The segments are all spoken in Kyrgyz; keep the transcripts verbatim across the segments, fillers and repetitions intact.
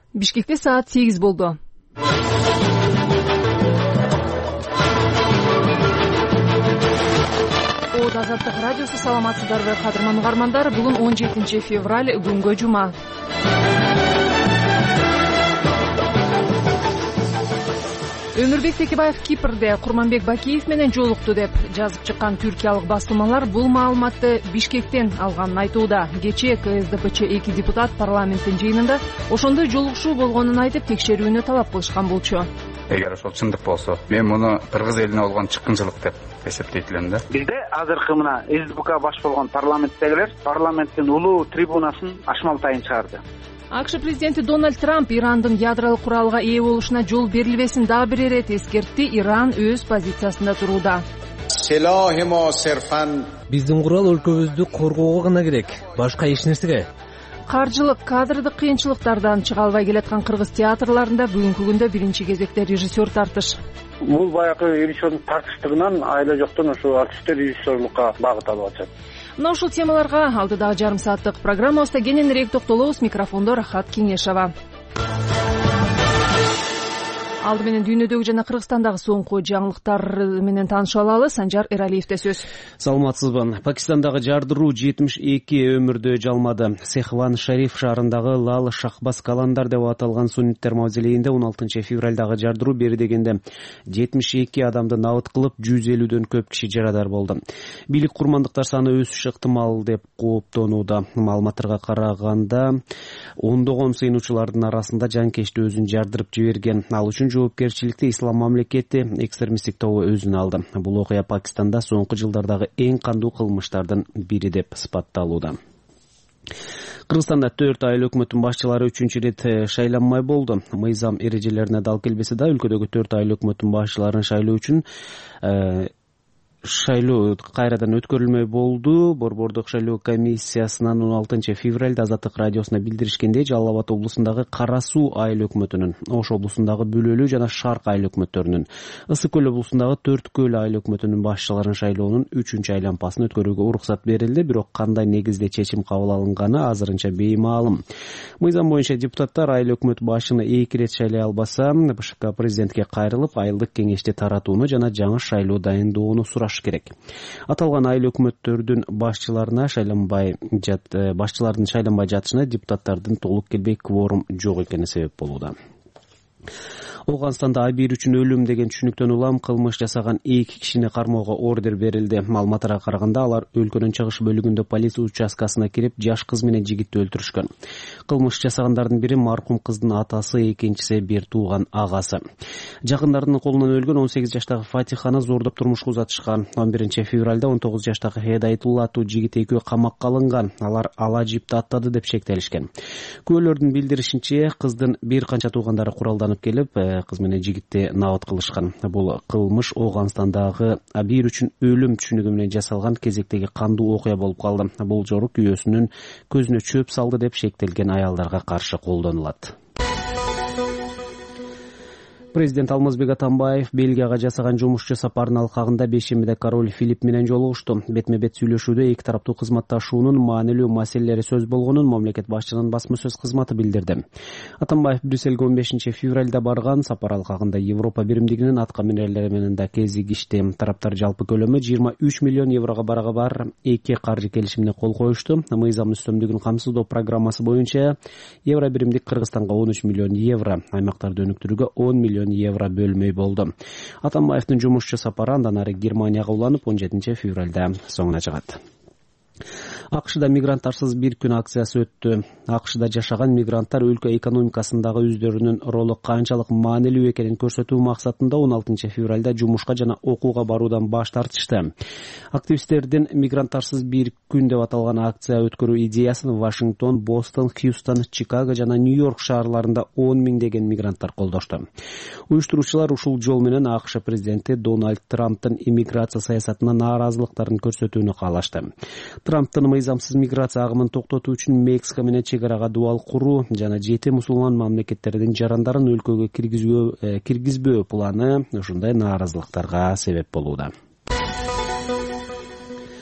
Бишкекте саат сегиз болду. Азаттык радиосу, саламатсыздарбы кадырман угармандар. Бүгүн он жетинчи февраль, күнгө жума. Өмүрбек Текебаев Кипрде Курманбек Бакиев менен жолукту деп жазып чыккан түркиялык басылмалар бул маалыматты Бишкектен алганын айтууда. Кечээ ка эс дэ пэ че эки депутат парламенттин жыйынында ошондой жолугушуу болгонун айтып, текшерүүнү талап кылышкан болчу. Эгер ошол чындык болсо, мен муну кыргыз элине болгон чыккынчылык деп эсептейт элем да. Бизде азыркы мына эс дэ пэ ка баш болгон парламенттегилер парламенттин улуу трибунасын ашмалтайын чыгарды. АКШ президенти Дональд Трамп Ирандын ядролук куралга ээ болушуна жол берилбесин дагы бир ирет эскертти. Иран өз позициясында турууда. Биздин курал өлкөбүздү коргоого гана керек, башка эч нерсеге. Каржылык, кадрдык кыйынчылыктардан чыга албай келаткан кыргыз театрларында бүгүнкү күндө биринчи кезекте режиссер тартыш. Бул баягы режиссердун тартыштыгынан айла жоктон ошо артисттер режиссерлукка багыт алып атышат. Мына ушул темаларга алдыдагы жарым сааттык программабызда кененирээк токтолобуз. Микрофондо Рахат Кеңешова. Алды менен дүйнөдөгү жана Кыргызстандагы соңку жаңылыктар менен таанышып алалы. Санжар Эралиевде сөз. Саламатсызбы. Пакистандагы жардыруу жетимиш эки өмүрдө жалмады. Сехван Шариф шаарындагы Лал Шахбас Каландар деп аталган сунниттер мавзолейинде он алтынчы февралдагы жардыруу бери дегенде жетимиш эки адамды набыт кылып, жүз элүүдөн көп киши жарадар болду. Бийлик курмандыктар саны өсүш ыктымал деп кооптонууда. Маалыматтарга караганда ондогон сыйынуучулардын арасында жанкечти өзүн жардырып жиберген. Ал үчүн жоопкерчиликти Ислам мамлекети экстремисттик тобу өзүнө алды. Бул окуя Пакистанда соңку жылдардагы эң кандуу кылмыштардын бири деп сыпатталууда. Кыргызстанда төрт айыл өкмөттүн башчылары үчүнчү ирет шайланмай болду. Мыйзам эрежелерине дал келбесе да, өлкөдөгү төрт айыл өкмөттүн башчыларын шайлоо үчүн шайлоо кайрадан өткөрүлмөй болду. Борбордук шайлоо комиссиясынан он алтынчы февралда Азаттык радиосуна билдиришкендей, Жалал Абад облусундагы Кара Суу айыл өкмөтүнүн, Ош облусундагы Бүлөлүү жана Шарк айыл өкмөттөрүнүн, Ысык көл облусундагы Төрт көл айыл өкмөтүнүн башчыларын шайлоонун үчүнчү айлампасын өткөрүүгө уруксат берилди. Бирок кандай негизде чечим кабыл алынганы азырынча беймаалым. Мыйзам боюнча депутаттар айыл өкмөт башчыны эки ирет шайлай албаса, бэ ш к президентке кайрылып, айылдык кеңешти таратууну жана жаңы шайлоо дайындоону сураш керек. Аталган айыл өкмөттөрдүн башчыларына шайланбай жат башчылардын шайланбай жатышына депутаттардын толук келбей кворум жок экени себеп болууда. Ооганстанда Абир үчүн өлүм деген түшүнүктөн улам кылмыш жасаган эки кишини кармоого ордер берилди. Маалыматтарга караганда алар өлкөнүн чыгыш бөлүгүндө полиция участкасына кирип, жаш кыз менен жигитти өлтүрүшкөн. Кылмыш жасагандардын бири маркум кыздын атасы, экинчиси бир тууган агасы. Жакындарынын колунан өлгөн он сегиз жаштагы Фатиханы зордоп турмушка узатышкан. он биринчи февралда он тогуз жаштагы Хедайтулла аттуу жигит экөө камакка алынган. Алар ала жипти аттады деп шектелишкен. Күбөлөрдүн билдиришинче, кыздын бир канча туугандары куралданып келип, кыз менен жигитти набыт кылышкан. Бул кылмыш Ооганстандагы Абир үчүн өлүм түшүнүгү менен жасалган кезектеги кандуу окуя болуп калды. Бул жору күйөөсүнүн көзүнө чөп салды деп шектелген аялдарга каршы колдонулат. Президент Алмазбек Атамбаев Бельгияга жасаган жумушчу сапарынын алкагында бейшембиде король Филипп менен жолугушту. Бетме-бет сүйлөшүүдө эки тараптуу кызматташуунун маанилүү маселелери сөз болгонун мамлекет башчынын басма сөз кызматы билдирди. Атамбаев Брюссельге он бешинчи февралда барган. Сапар алкагында Европа биримдигинин атка минерлери менен да кезигишти. Тараптар жалпы көлөмү жыйырма үч миллион еврого барага бар эки каржы келишимине кол коюшту. Мыйзам үстөмдүгүн камсыздоо программасы боюнча евро биримдик Кыргызстанга он үч миллион евро, аймактарды өнүктүрүүгө он миллион евро бөлмөй болду. Атамбаевдин жумушчу сапары андан ары Германияга уланып он жетинчи февралда соңуна чыгат. АКШда мигранттарсыз бир күн акциясы өттү. АКШда жашаган мигранттар өлкө экономикасындагы өздөрүнүн ролу канчалык маанилүү экенин көрсөтүү максатында он алтынчы февралда жумушка жана окууга баруудан баш тартышты. Активисттердин мигранттарсыз бир күн деп аталган акция өткөрүү идеясын Вашингтон, Бостон, Хьюстон, Чикаго жана Нью-Йорк шаарларында он миңдеген мигранттар колдошту. Уюштуруучулар ушул жол менен АКШ президенти Дональд Трамптын иммиграция саясатына нааразылыктарын көрсөтүүнү каалашты. Трамптын мыйзамсыз миграция агымын токтотуу үчүн Мексика менен чек арага дубал куруу жана жети мусулман мамлекеттердин жарандарын өлкөгө киргизбөө киргизбөө планы ушундай нааразылыктарга себеп болууда.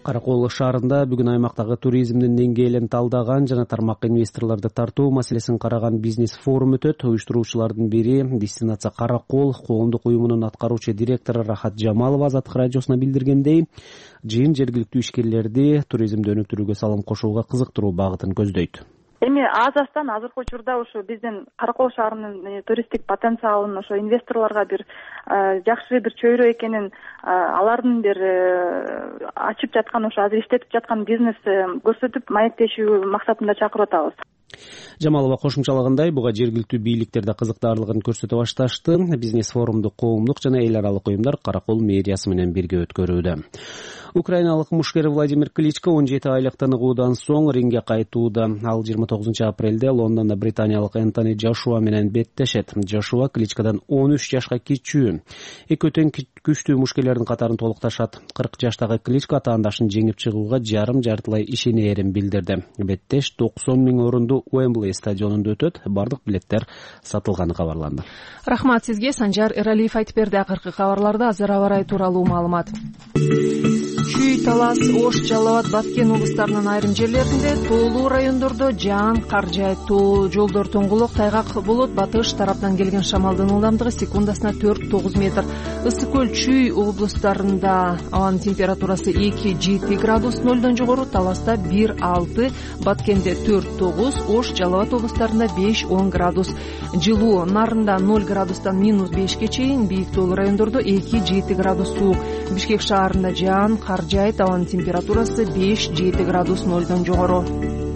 Каракол шаарында бүгүн аймактагы туризмдин деңгээлин талдаган жана тармакка инвесторлорду тартуу маселесин караган бизнес форум өтөт. Уюштуруучулардын бири Дестинация Каракол коомдук уюмунун аткаруучу директору Рахат Жамалова Азаттык радиосуна билдиргендей, жыйын жергиликтүү ишкерлерди туризмди өнүктүрүүгө салым кошууга кызыктыруу багытын көздөйт. Эми азастан азыркы учурда ушу биздин Каракол шаарынын туристтик потенциалын ошо инвесторлорго бир жакшы бир чөйрө экенин, алардын бир ачып жаткан, ошо азыр иштетип жаткан бизнес көрсөтүп маектешүү максатында чакырып атабыз. Жамалова кошумчалагандай, буга жергиликтүү бийликтер да кызыктаарлыгын көрсөтө башташты. Бизнес форумду коомдук жана эл аралык уюмдар Каракол мэриясы менен бирге өткөрүүдө. Украиналык мушкер Владимир Кличко он жети айлык тыныгуудан соң рингге кайтууда. Ал жыйырма тогузунчу апрелде Лондондо британиялык Энтони Джошуа менен беттешет. Джошуа Кличкодан он үч жашка кичүү. Эки өтөн күчтүү мушкерлердин катарын толукташат. кырк жаштагы Кличко атаандашын жеңип чыгууга жарым жартылай ишенээрин билдирди. Беттеш токсон миң орунду Уэмблей стадионунда өтөт. Бардык билеттер сатылганы кабарланды. Рахмат сизге. Санжар Эралиев айтып берди. Акыркы кабарларда азыр аба ырайы тууралуу маалымат. Чүй, Талас, Ош, Жалал Абад, Баткен облустарынын айрым жерлеринде, тоолуу райондордо жаан кар жаайт. Жолдор тоңголок, тайгак болот. Батыш тараптан келген шамалдын ылдамдыгы секундасына төрт тогуз метр. Ысык көл, Чүй облустарында абанын температурасы эки жети градус нолдон жогору, Таласта бир алты, Баткенде төрт тогуз, Ош, Жалал Абад облустарында беш он градус. Жылуу Нарында ноль градустан минус бешке чейин, бийик тоолуу райондордо эки жети градус суук. Бишкек шаарында жаан кар жаайт, абанын температурасы беш жети градус нолдон жогору.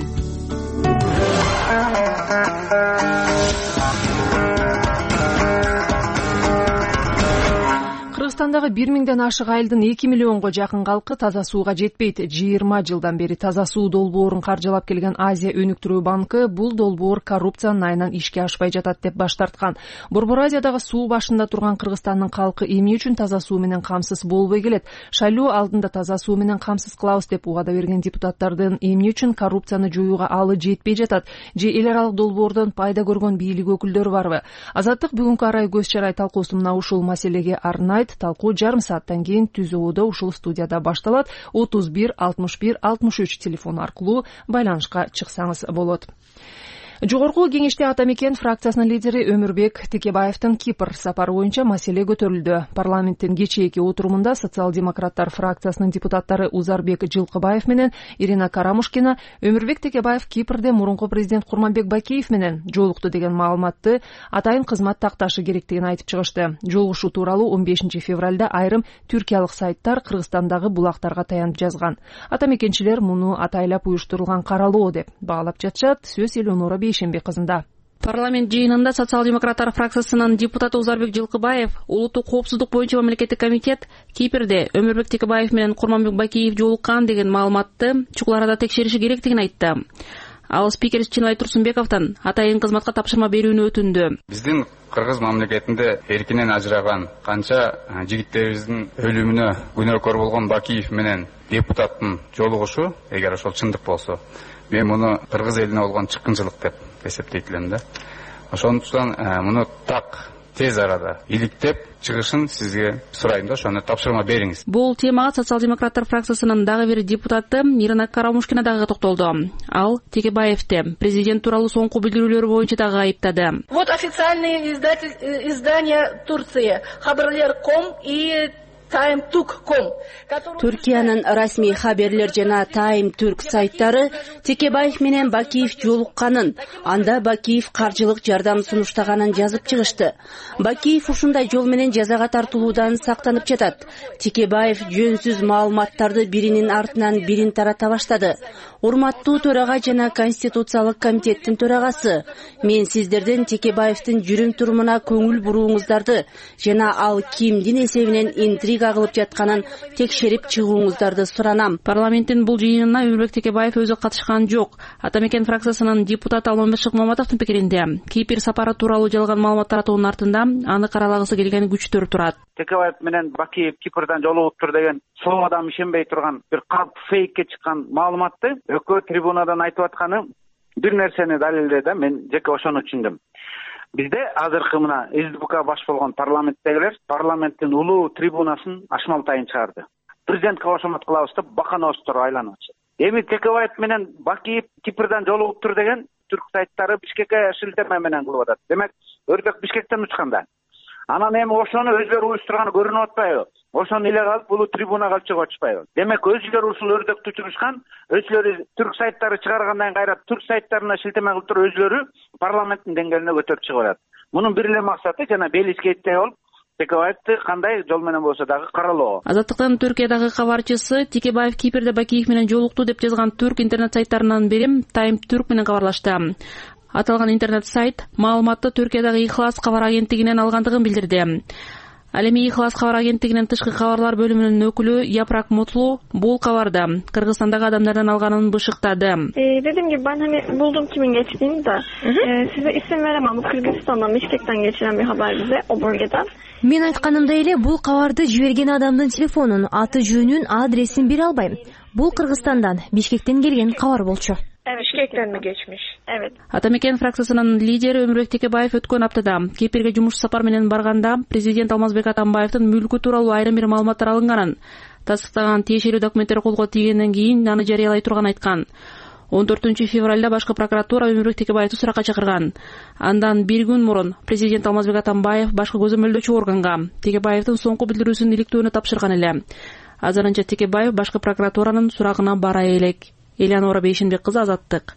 Кыргызстандагы бир миңден ашык айылдын эки миллионго жакын калкы таза сууга жетпейт. жыйырма жылдан бери таза суу долбоорун каржылап келген Азия өнүктүрүү банкы бул долбоор коррупциянын айынан ишке ашпай жатат деп баш тарткан. Борбор Азиядагы суу башында турган Кыргызстандын калкы эмне үчүн таза суу менен камсыз болбой келет? Шайлоо алдында таза суу менен камсыз кылабыз деп убада берген депутаттардын эмне үчүн коррупцияны жоюуга алы жетпей жатат? Же эл аралык долбоордон пайда көргөн бийлик өкүлдөрү барбы? Азаттык бүгүнкү арай көз чарай талкуусунда ушул маселеге арнайт. Талкуу жарым сааттан кийин Түз Ободо ушул студияда башталат. отуз бир алтымыш бир алтымыш үч телефон аркылуу байланышка чыксаңыз болот. Жогорку кеңеште Атамекен фракциясынын лидери Өмүрбек Текебаевдин Кипр сапары боюнча маселе көтөрүлдү. Парламенттин кечээки отурумунда социал-демократтар фракциясынын депутаттары Узарбек Жылкыбаев менен Ирина Карамушкина Өмүрбек Текебаев Кипрде мурунку президент Курманбек Бакиев менен жолукту деген маалыматты атайын кызмат такташы керектигин айтып чыгышты. Жолугушуу тууралуу он бешинчи февралда айрым түркиялык сайттар Кыргызстандагы булактарга таянып жазган. Атамекенчилер муну атайлап уюштурулган каралоо деп баалап жатышат. Сөз Элеонора Бейшембек кызында. Парламент жыйынында социал-демократтар фракциясынын депутаты Узарбек Жылкыбаев улуттук коопсуздук боюнча мамлекеттик комитет Кипрде Өмүрбек Текебаев менен Курманбек Бакиев жолуккан деген маалыматты чукул арада текшериши керектигин айтты. Ал спикер Чыныбай Турсунбековдон атайын кызматка тапшырма берүүнү өтүндү. Биздин Кыргыз мамлекетинде эркинен ажыраган канча жигиттерибиздин өлүмүнө күнөөкөр болгон Бакиев менен депутаттын жолугушу, эгер ошол чындык болсо, мен муну кыргыз элине болгон чыккынчылык деп эсептейт элем да. Ошондуктан муну так тез арада иликтеп чыгышын сизге сурайм да, ошону тапшырма бериңиз. Бул темага социал-демократтар фракциясынын дагы бир депутаты Ирина Карамушкина дагы токтолду. Ал Текебаевди президент тууралуу соңку билдирүүлөрү боюнча дагы айыптады. Вот официальные издания Турции Хабарлер точка ком и Time Turk точка ком. Түркиянын расмий хаберлер жана Time Turk сайттары Текебаев менен Бакиев жолукканын, анда Бакиев каржылык жардам сунуштаганын жазып чыгышты. Бакиев ушундай жол менен жазага тартылуудан сактанып жатат. Текебаев жөнсүз маалыматтарды биринин артынан бирин тарата баштады. Урматтуу төрага жана Конституциялык комитеттин төрагасы, мен сиздерден Текебаевдин жүрүм турумуна көңүл бурууңуздарды жана ал кимдин эсебинен интрига кылып жатканын текшерип чыгууңуздарды суранам. Парламенттин бул жыйынына Өмүрбек Текебаев өзү катышкан жок. Атамекен фракциясынын депутаты Алмамбет Шыкмаматовдун пикиринде Кипр сапары тууралуу жалган маалымат таратуунун артында аны каралагысы келген күчтөр турат. Текебаев менен Бакиев Кипрдан жолугуптур деген сол адам ишенбей турган бир калп фейкке чыккан маалыматты экөө трибунадан айтып атканы бир нерсени далилдеди. Мен жеке ошону түшүндүм. Бизде азыркы мына СДПК баш болгон парламенттегилер парламенттин улуу трибунасын ашмал тайын чыгарды. президентке кошомот кылабыз деп бакановоздор айланып атышат. Эми Текебаев менен Бакиев Кипрдан жолугуптур деген түрк сайттары Бишкекке шилтеме менен кылып атат. Демек өрдөк Бишкектен учканда. Анан эми ошону өзлөрү уюштурганы көрүнүп атпайбы? Ошону иле калып бул трибунага алып чыгып атышпайбы? Демек өзүлөрү ушул өрдөктү учурушкан, өзүлөрү түрк сайттары чыгаргандан кайра түрк сайттарына шилтеме кылып туруп өзүлөрү парламенттин деңгээлине көтөрүп чыгып атат. Мунун бир эле максаты жана Белискейттей болуп Текебаевди кандай жол менен болсо дагы каралоо. Азаттыктын Түркиядагы кабарчысы Текебаев Кипрде Бакиев менен жолукту деп жазган түрк интернет сайттарынан бири Time Turk менен кабарлашты. Аталган интернет сайт маалыматты Түркиядагы Ихлас кабар агенттигинен алгандыгын билдирди. Ал эми Ихлас кабар агенттигинин тышкы кабарлар бөлүмүнүн өкүлү Япрак Мутлу бул кабарды Кыргызстандагы адамдардан алганын бышыктады. Dediğim gibi ben hani buldum kimin geçtiğini de. Ee, size isim veremem. Bu Kırgızistan'dan, Bişkek'ten geçiren bir haber bize o bölgeden. Мен айтканымдай эле бул кабарды жиберген адамдын телефонун, аты жөнүн, адресин бере албайм. Бул Кыргызстандан, Бишкектен келген кабар болчу. Evet, Bişkek'ten mi geçmiş? Evet. Атамекен фракциясынын лидери Өмүрбек Текебаев өткөн аптада Кипрге жумуш сапар менен барганда президент Алмазбек Атамбаевдин мүлкү тууралуу айрым бир маалыматтар алынганын, тастыктаган тиешелүү документтер колго тийгенден кийин аны жарыялай турганын айткан. он төртүнчү февралда башкы прокуратура Өмүрбек Текебаевди суракка чакырган. Андан бир күн мурун президент Алмазбек Атамбаев башкы көзөмөлдөөчү органга Текебаевдин соңку билдирүүсүн иликтөөнү тапшырган эле. Азырынча Текебаев башкы прокуратуранын сурагына бара элек. Элеонора Бейшенбек кызы, Азаттык.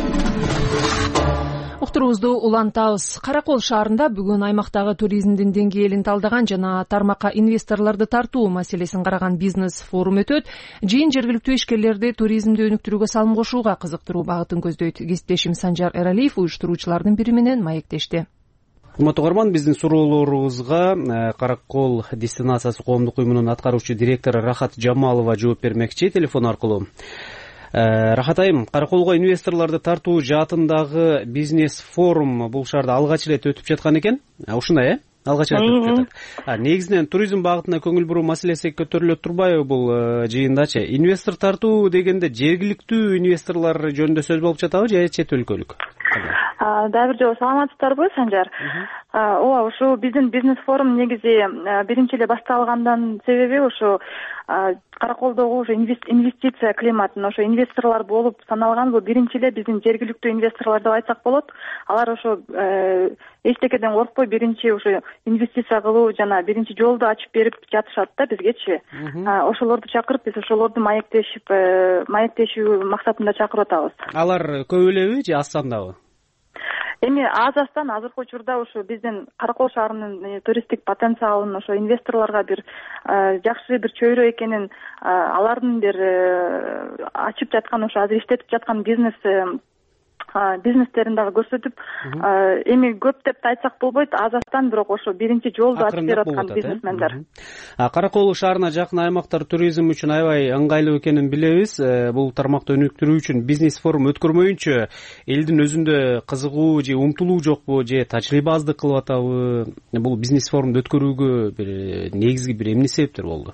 Уктуруубузду улантабыз. Каракол шаарында бүгүн аймактагы туризмдин деңгээлин талдаган жана тармакка инвесторлорду тартуу маселесин караган бизнес форум өтөт. Жыйын жергиликтүү ишкерлерди туризмди өнүктүрүүгө салым кошууга кызыктыруу багытын көздөйт. Кесиптешим Санжар Эралиев уюштуруучулардын бири менен маектешти. Урматтуу угарман, биздин суроолорубузга Каракол дестинациясы коомдук уюмунун аткаруучу директору Рахат Жамалова жооп бермекчи телефон аркылуу. Рахат айым, Караколго инвесторлорду тартуу жаатындагы бизнес форум бул шаарда алгач ирет өтүп жаткан экен. Ушундай, э? Алгач ирет өтүп жатат. Негизинен туризм багытына көңүл буруу маселеси көтөрүлө турбайбы бул жыйындачы? Инвестор тартуу дегенде жергиликтүү инвесторлор жөнүндө сөз болуп жатабы же чет өлкөлүк? Дагы бир жолу саламатсыздарбы, Санжар? Ооба, ушу биздин бизнес форум негизи биринчи эле башталгандан себеби ушу Караколдогу ушу инвестиция климатын, ошо инвесторлор болуп саналган бул биринчи эле биздин жергиликтүү инвесторлор деп айтсак болот. Алар ошо эчтекеден коркпой биринчи ушу инвестиция кылуу жана биринчи жолду ачып берип жатышат да бизгечи. Ошолорду чакырып, биз ошолорду маектешип, маектешүү максатында чакырып атабыз. Алар көп элеби же аз сандабы? Эми аз астан азыркы учурда ушу биздин Каракол шаарынын туристтик потенциалын ошо инвесторлорго бир жакшы бир чөйрө экенин, алардын бир ачып жаткан, ошо азыр иштетип жаткан бизнес бизнестерин дагы көрсөтүп, эми көп деп айтсак болбойт, аз астан, бирок ошо биринчи жолду ачып берип аткан бизнесмендер. Каракол шаарына жакын аймактар туризм үчүн аябай ыңгайлуу экенин билебиз. Бул тармакты өнүктүрүү үчүн бизнес форум өткөрмөйүнчө элдин өзүндө кызыгуу же умтулуу жокпу, же тажрыйба аздык кылып атабы? Бул бизнес форумду өткөрүүгө бир негизги бир эмне себептер болду?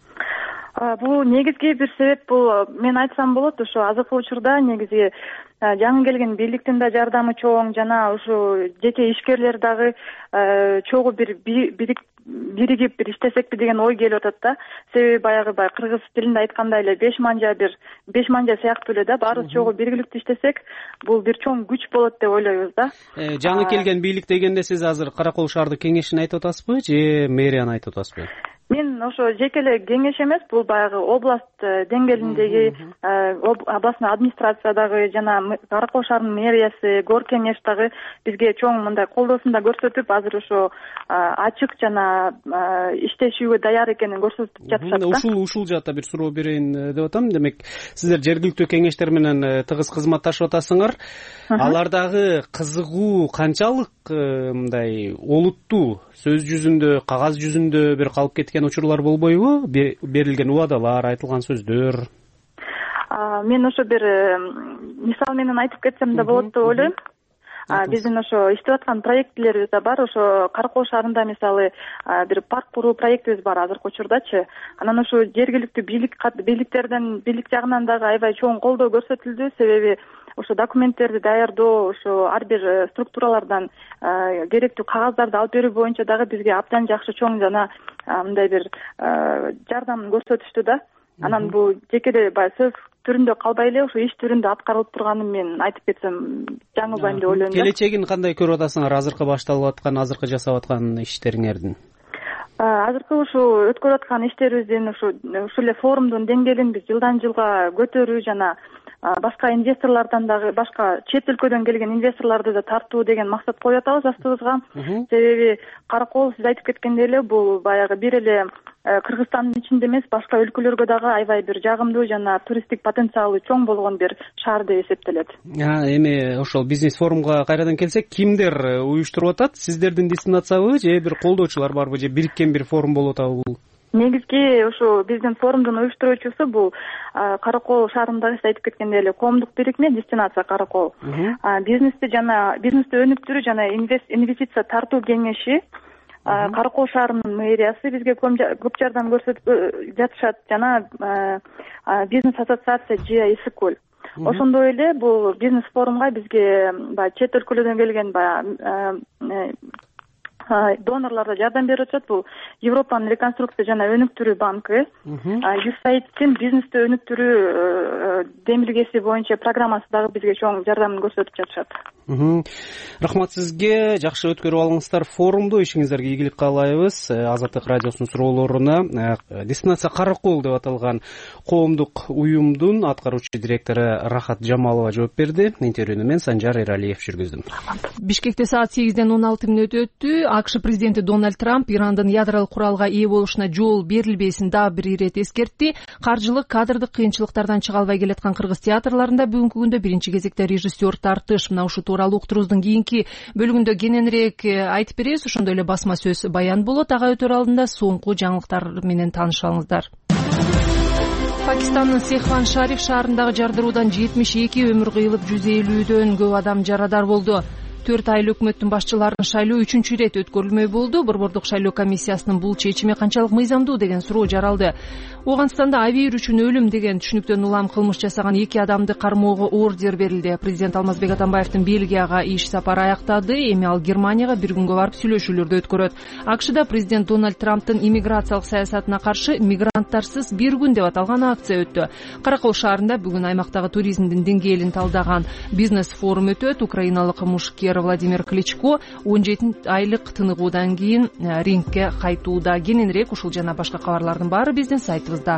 Бул негизги бир себеп бул мен айтсам болот, ошо азыркы учурда негизи жаңы келген бийликтин да жардамы чоң, жана ушу жеке ишкерлер дагы чогуу бир биригип бир иштесекпи деген ой келип атат да. Себеби баягы бай кыргыз тилинде айткандай эле беш манжа бир беш манжа сыяктуу эле да, баарыбыз чогуу биргиликтүү иштесек, бул бир чоң күч болот деп ойлойбуз да. Жаңы келген бийлик дегенде сиз азыр Каракол шаардык кеңешин айтып атасызбы же мэрияны айтып атасызбы? Мен ошо жеке эле кеңеш эмес, бул баягы область деңгээлиндеги областный администрациядагы жана Каракол шаарынын мэриясы, гор кеңеш дагы бизге чоң мындай колдоосун да көрсөтүп, азыр ошо ачык жана иштешүүгө даяр экенин көрсөтүп жатышат да. Ушул ушул жаатта бир суроо берейин деп атам. Демек, сиздер жергиликтүү кеңештер менен тыгыз кызматташып атасыңар. Алардагы кызыгуу канчалык мындай олуттуу, сөз жүзүндө, кагаз жүзүндө бир калып кеткен учурлар болбойбу? Берилген убадалар, айтылган сөздөр. Мен ошо бир мисал менен айтып кетсем да болот деп ойлойм. Биздин ошо иштеп аткан проектилерибиз да бар. Ошо Каракол шаарында мисалы бир парк куруу проектибиз бар азыркы учурдачы. Анан ошо жергиликтүү бийлик бийликтерден, бийлик жагынан дагы аябай чоң колдоо көрсөтүлдү. Себеби ошо документтерди даярдоо, ошо ар бир структуралардан керектүү кагаздарды алып берүү боюнча дагы бизге абдан жакшы чоң жана мындай бир жардам көрсөтүштү да. Анан бул жекеде баягы сөз түрүндө калбай эле ушу иш түрүндө аткарылып турганын мен айтып кетсем жаңылбайм деп ойлойм. Келечегин кандай көрүп атасыңар азыркы башталып аткан, азыркы жасап аткан иштериңердин? Азыркы ушу өткөрүп аткан иштерибиздин ушу ушул эле форумдун деңгээлин биз жылдан жылга көтөрүү жана башка инвесторлордон дагы, башка чет өлкөдөн келген инвесторлорду да тартуу деген максат коюп атабыз астыбызга. Себеби Каракол сиз айтып кеткендей эле бул баягы бир эле Кыргызстандын ичинде эмес, башка өлкөлөргө дагы аябай бир жагымдуу жана туристтик потенциалы чоң болгон бир шаар деп эсептелет. Эми ошол бизнес форумга кайрадан келсек, кимдер уюштуруп атат? Сиздердин дестинациябы же бир колдоочулар барбы, же бириккен бир форум болуп атабы бул? Негизги ушу биздин форумдун уюштуруучусу бул Каракол шаарындагы сиз айтып кеткендей эле коомдук бирикме дестинация Каракол. Бизнести жана бизнести өнүктүрүү жана инвестиция тартуу кеңеши, Каракол шаарынын мэриясы бизге көп жардам көрсөтүп жатышат жана бизнес ассоциация Джиа Исыкөл. Ошондой эле бул бизнес форумга бизге баягы чет өлкөлөрдөн келген баягы донорлор да жардам берип атышат. Бул Европанын реконструкция жана өнүктүрүү банкы, юсаидтин бизнести өнүктүрүү демилгеси боюнча программасы дагы бизге чоң жардамын көрсөтүп жатышат. Рахмат сизге, жакшы өткөрүп алыңыздар форумду, ишиңиздерге ийгилик каалайбыз. Азаттык радиосунун суроолоруна дестинация Каракол деп аталган коомдук уюмдун аткаруучу директору Рахат Жамалова жооп берди. Интервьюну мен Санжар Эралиев жүргүздүм. Бишкекте саат сегизден он алты мүнөт өттү. АКШ президенти Дональд Трамп Ирандын ядролук куралга ээ болушуна жол берилбесин дагы бир ирет эскертти. Каржылык, кадрдык кыйынчылыктардан чыга албай келаткан кыргыз театрларында бүгүнкү күндө биринчи кезекте режиссер тартыш. Мына ушул тууралуу уктуруубуздун кийинки бөлүгүндө кененирээк айтып беребиз. Ошондой эле басма сөз баян болот. Ага өтөр алдында соңку жаңылыктар менен таанышалыңыздар. Пакистандын Сехван Шариф шаарындагы жардыруудан жетимиш эки өмүр кыйылып, жүз элүүдөн көп адам жарадар болду. төрт ай өкмөттүн башчыларын шайлоо үчүнчү ирет өткөрүлмөй болду. Борбордук шайлоо комиссиясынын бул чечими канчалык мыйзамдуу деген суроо жаралды. Ооганстанда абийир үчүн өлүм деген түшүнүктөн улам кылмыш жасаган эки адамды кармоого ордер берилди. Президент Алмазбек Атамбаевдин Бельгияга иш сапары аяктады. Эми ал Германияга бир күнгө барып сүйлөшүүлөрдү өткөрөт. АКШда президент Дональд Трамптын иммиграциялык саясатына каршы мигранттарсыз бир күн деп аталган акция өттү. Каракол шаарында бүгүн аймактагы туризмдин деңгээлин талдаган бизнес форум өтөт. Украиналык мушкер Владимир Кличко он жети айлык тыныгуудан кийин рингке кайтууда. Кененирээк ушул жана башка кабарлардын баары биздин сайтыбызда.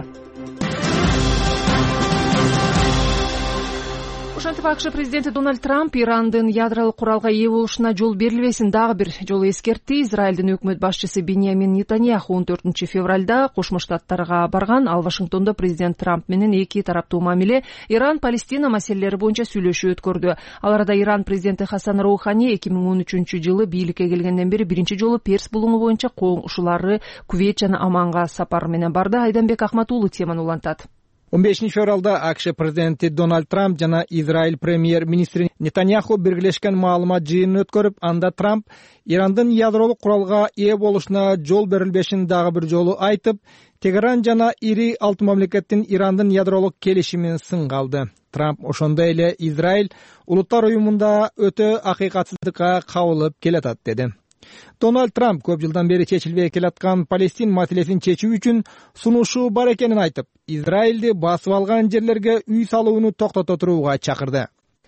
Ошентип АКШ президенти Дональд Трамп Ирандын ядролук куралга ээ болушуна жол берилбесин дагы бир жолу эскертти. Израилдин өкмөт башчысы Беньямин Нетаньяху он төртүнчү февралда Кошмо Штаттарга барган. Ал Вашингтондо президент Трамп менен эки тараптуу мамиле, Иран, Палестина маселелери боюнча сүйлөшүү өткөрдү. Ал арада Иран президенти Хасан Роухани эки миң он үчүнчү жылы бийликке келгенден бери биринчи жолу Перс булуңу боюнча коңшулары Кувейт жана Оманга сапар менен барды. Айданбек Ахматуулу теманы улантат. он бешинчи февралда АКШ президенти Дональд Трамп жана Израиль премьер-министри Нетаньяху биргелешкен маалымат жыйынын өткөрүп, анда Трамп Ирандын ядролук куралга ээ болушуна жол берилбешин дагы бир жолу айтып, Тегеран жана ири алты мамлекеттин Ирандын ядролук келишимин сынга алды. Трамп ошондой эле Израиль улуттар уюмунда өтө акыйкатсыздыкка кабылып келатат деди. Дональд Трамп көп жылдан бери чечилбей келаткан Палестин маселесин чечүү үчүн сунушу бар экенин айтып, Израилди басып алган жерлерге үй салууну токтото турууга чакырды.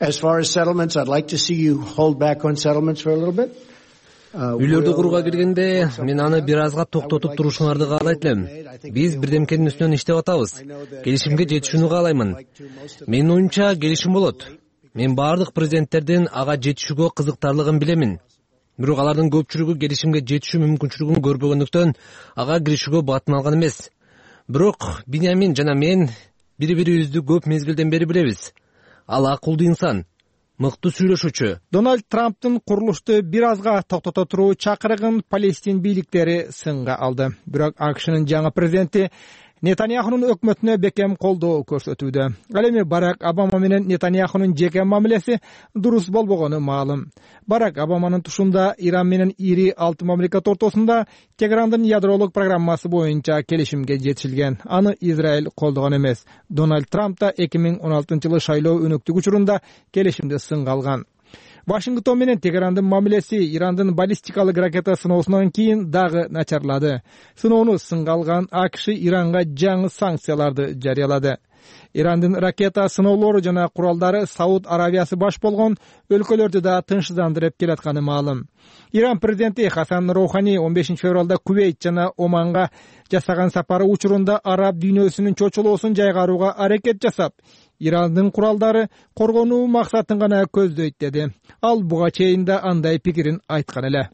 Үйлөрдү курууга киргенде мен аны бир азга токтотуп турушуңарды каалайт элем. Биз бирдемкенин үстүнөн иштеп атабыз. Келишимге жетишүүнү каалаймын. Менин оюмча келишим болот. Мен бардык президенттердин ага жетишүүгө кызыктарлыгын билемин. Бирок алардын көпчүлүгү келишимге жетишүү мүмкүнчүлүгүн көрбөгөндүктөн ага киришүүгө батын алган эмес. Бирок Беньямин жана мен бири-бирибизди көп мезгилден бери билебиз. Ал акылдуу инсан, мыкты сүйлөшүүчү. Дональд Трамптын курулушту бир азга токтото туруу чакырыгын Палестин бийликтери сынга алды. Бирок АКШнын жаңы президенти Нетаньяхунун өкмөтүнө бекем колдоо көрсөтүүдө. Ал эми Барак Обама менен Нетаньяхунун жеке мамилеси дурус болбогону маалым. Барак Обаманын тушунда Иран менен ири алты мамлекет ортосунда Тегерандын ядролук программасы боюнча келишимге жетишилген. Аны Израиль колдогон эмес. Дональд Трамп да эки миң он алтынчы жылы шайлоо өнөктүк учурунда келишимди сынга алган. Вашингтон менен Тегерандын мамилеси Ирандын баллистикалык ракета сыноосунан кийин дагы начарлады. Сыноону сынга алган АКШ Иранга жаңы санкцияларды жарыялады. Ирандын ракета сыноолору жана куралдары Сауд Аравиясы баш болгон өлкөлөрдү да тынчсыздандырып келатканы маалым. Иран президенти Хасан Роухани он бешинчи февралда Кувейт жана Оманга жасаган сапары учурунда араб дүйнөсүнүн чочулоосун жайгарууга аракет жасап, Ирандын куралдары коргонуу максатын гана көздөйт деди. Ал буга чейин да андай пикирин айткан эле.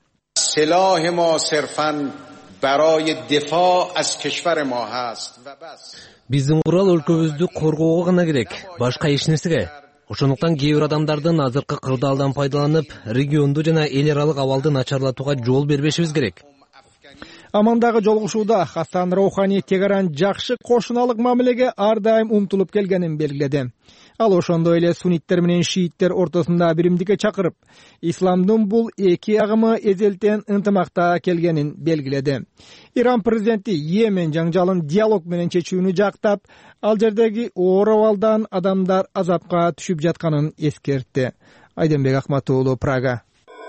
Биздин курал өлкөбүздү коргоого гана керек, башка эч нерсеге. Ошондуктан кээ бир адамдардын азыркы кырдаалдан пайдаланып, регионду жана эл аралык абалды начарлатууга жол бербешибиз керек. Амандагы жолугушууда Хасан Роухани Тегеран жакшы кошуналык мамилеге ар дайым умтулуп келгенин белгиледи. Ал ошондой эле сунниттер менен шииттер ортосунда биримдикке чакырып, исламдын бул эки агымы эзелтен ынтымакта келгенин белгиледи. Иран президенти Йемен жаңжалын диалог менен чечүүнү жактап, ал жердеги оор абалдан адамдар азапка түшүп жатканын эскертти. Айденбек Акматуулу, Прага.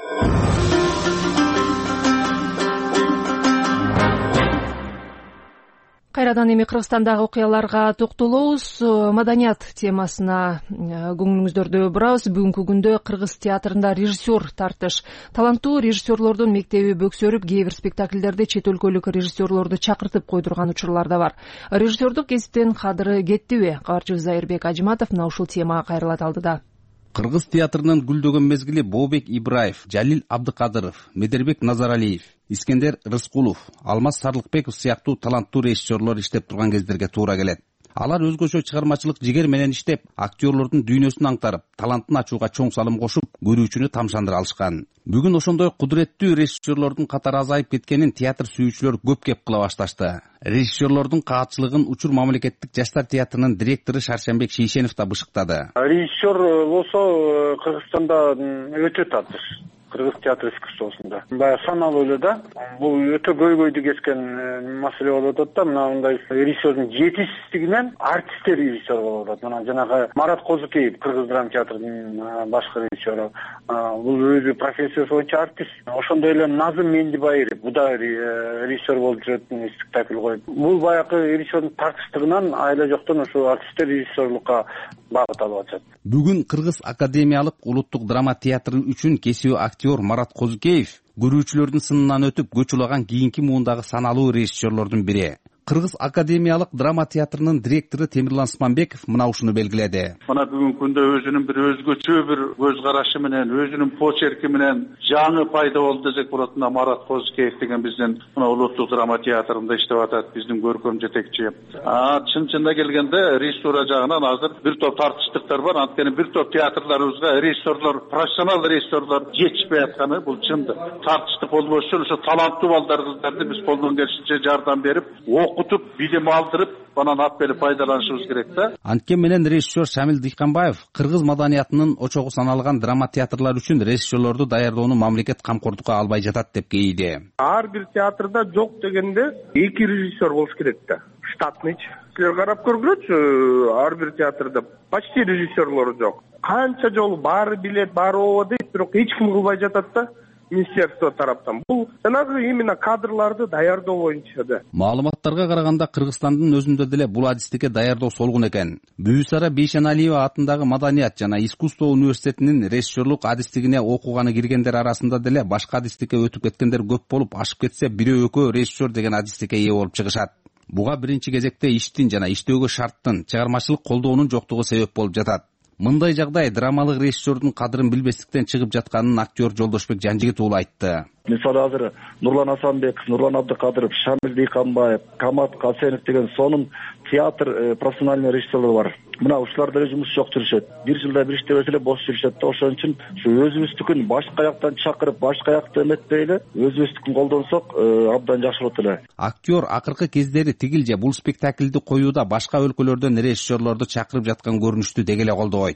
Кайрадан эми Кыргызстандагы окуяларга токтолобуз. Маданият темасына көңүлүңүздөрдү бурабыз. Бүгүнкү күндө Кыргыз театрында режиссер тартыш. Таланттуу режиссерлордун мектеби бөксөрүп, кээ бир спектакльдерди чет өлкөлүк режиссерлорду чакыртып койдурган учурлар да бар. Режиссердук кесиптен кадыры кеттиби? Кабарчыбыз Зайырбек Ажиматов мына ушул темага кайрылат алдыда. Кыргыз театрынын гүлдөгөн мезгили Бообек Ибраев, Жалил Абдыкадыров, Медербек Назаралиев, Искендер Рыскулов, Алмаз Сарлыкбеков сыяктуу таланттуу режиссерлор иштеп турган кездерге туура келет. Алар өзгөчө чыгармачылык жигер менен иштеп, актерлордун дүйнөсүн аңтарып, талантын ачууга чоң салым кошуп, көрүүчүнү тамшандыра алышкан. Бүгүн ошондой кудуреттүү режиссерлордун катары азайып кеткенин театр сүйүүчүлөр көп кеп кыла башташты. Режиссерлордун каатчылыгын Учур мамлекеттик жаштар театрынын директору Шаршембек Шейшенов да бышыктады. Режиссер болсо Кыргызстанда өтө татыш. Кыргыз театр искусствосунда. Баягы саналуу эле да. Бул өтө көйгөйдү кескен маселе болуп атат да. Мындай режиссердин жетишсиздигинен артисттер режиссер болуп атат. Мына жанагы Марат Козукеев, Кыргыз драма театрынын башкы режиссеру. Бул өзү профессиясы боюнча артист. Ошондой эле Назым Мендибайыров, бу да режиссер болуп жүрөт, спектакль коюп. Бул баягы режиссердин тартыштыгынан айла жоктон ошо артисттер режиссерлукка багыт алып атышат. Бүгүн Кыргыз академиялык улуттук драма театры үчүн кесиби актер Марат Козукеев көрүүчүлөрдүн сынынан өтүп көч улаган кийинки муундагы саналуу режиссерлордун бири. Кыргыз академиялык драма театрынын директору Темирлан Смамбеков мына ушуну белгиледи. Мына бүгүнкү күндө өзүнүн бир өзгөчө бир көз карашы менен, өзүнүн почерки менен жаңы пайда болду десек болот. Мына Марат Козукеев деген биздин мына улуттук драма театрында иштеп атат, биздин көркөм жетекчи. А чын-чынында келгенде режиссура жагынан азыр бир топ тартыштыктар бар. Анткени бир топ театрларыбызга режиссерлор, профессионал режиссерлор жетишпей атканы бул чындык. Тартыштык болбош үчүн ошо таланттуу балдар кыздарды биз колдон келишинче жардам берип, окутуп, билим алдырып, анан ап берип пайдаланышыбыз керек да. Анткен менен режиссер Шамил Дыйканбаев кыргыз маданиятынын очогу саналган драма театрлар үчүн режиссерлорду даярдоону мамлекет камкордукка албай жатат деп кейиди. Ар бир театрда жок дегенде эки режиссер болуш керек да. Штатный. Силер карап көргүлөчү, ар бир театрда почти режиссерлор жок. Канча жолу баары билет, баары ооба дейт, бирок эч ким кылбай жатат да. Министерство тараптан. Бул жанагы именно кадрларды даярдоо боюнча да. Маалыматтарга караганда Кыргызстандын өзүндө деле бул адистикке даярдоо солгун экен. Бүүсара Бейшеналиева атындагы Маданият жана искусство университетинин режиссерлук адистигине окуганы киргендер арасында деле башка адистикке өтүп кеткендер көп болуп, ашып кетсе бирөө экөө режиссер деген адистикке ээ болуп чыгышат. Буга биринчи кезекте иштин жана иштөөгө шарттын, чыгармачылык колдоонун жоктугу себеп болуп жатат. Мындай жагдай драмалык режиссердун кадырын билбестиктен чыгып жатканын актер Жолдошбек Жанжигит уулу айтты. Мисалы азыр Нурлан Асанбеков, Нурлан Абдыкадыров, Шамил Дыйканбаев, Камат Касенов деген сонун театр профессиональный режиссерлор бар. Мына ушулар деле жумуш жок жүрүшөт. Бир жылда бир иштебесе эле бош жүрүшөт да. Ошон үчүн ушу өзүбүздүкүн башка жактан чакырып, башка жакты эметпей эле өзүбүздүкүн колдонсок абдан жакшы болот эле. Актер акыркы кездери тигил же бул спектакльди коюуда башка өлкөлөрдөн режиссерлорду чакырып жаткан көрүнүштү деги эле колдобойт.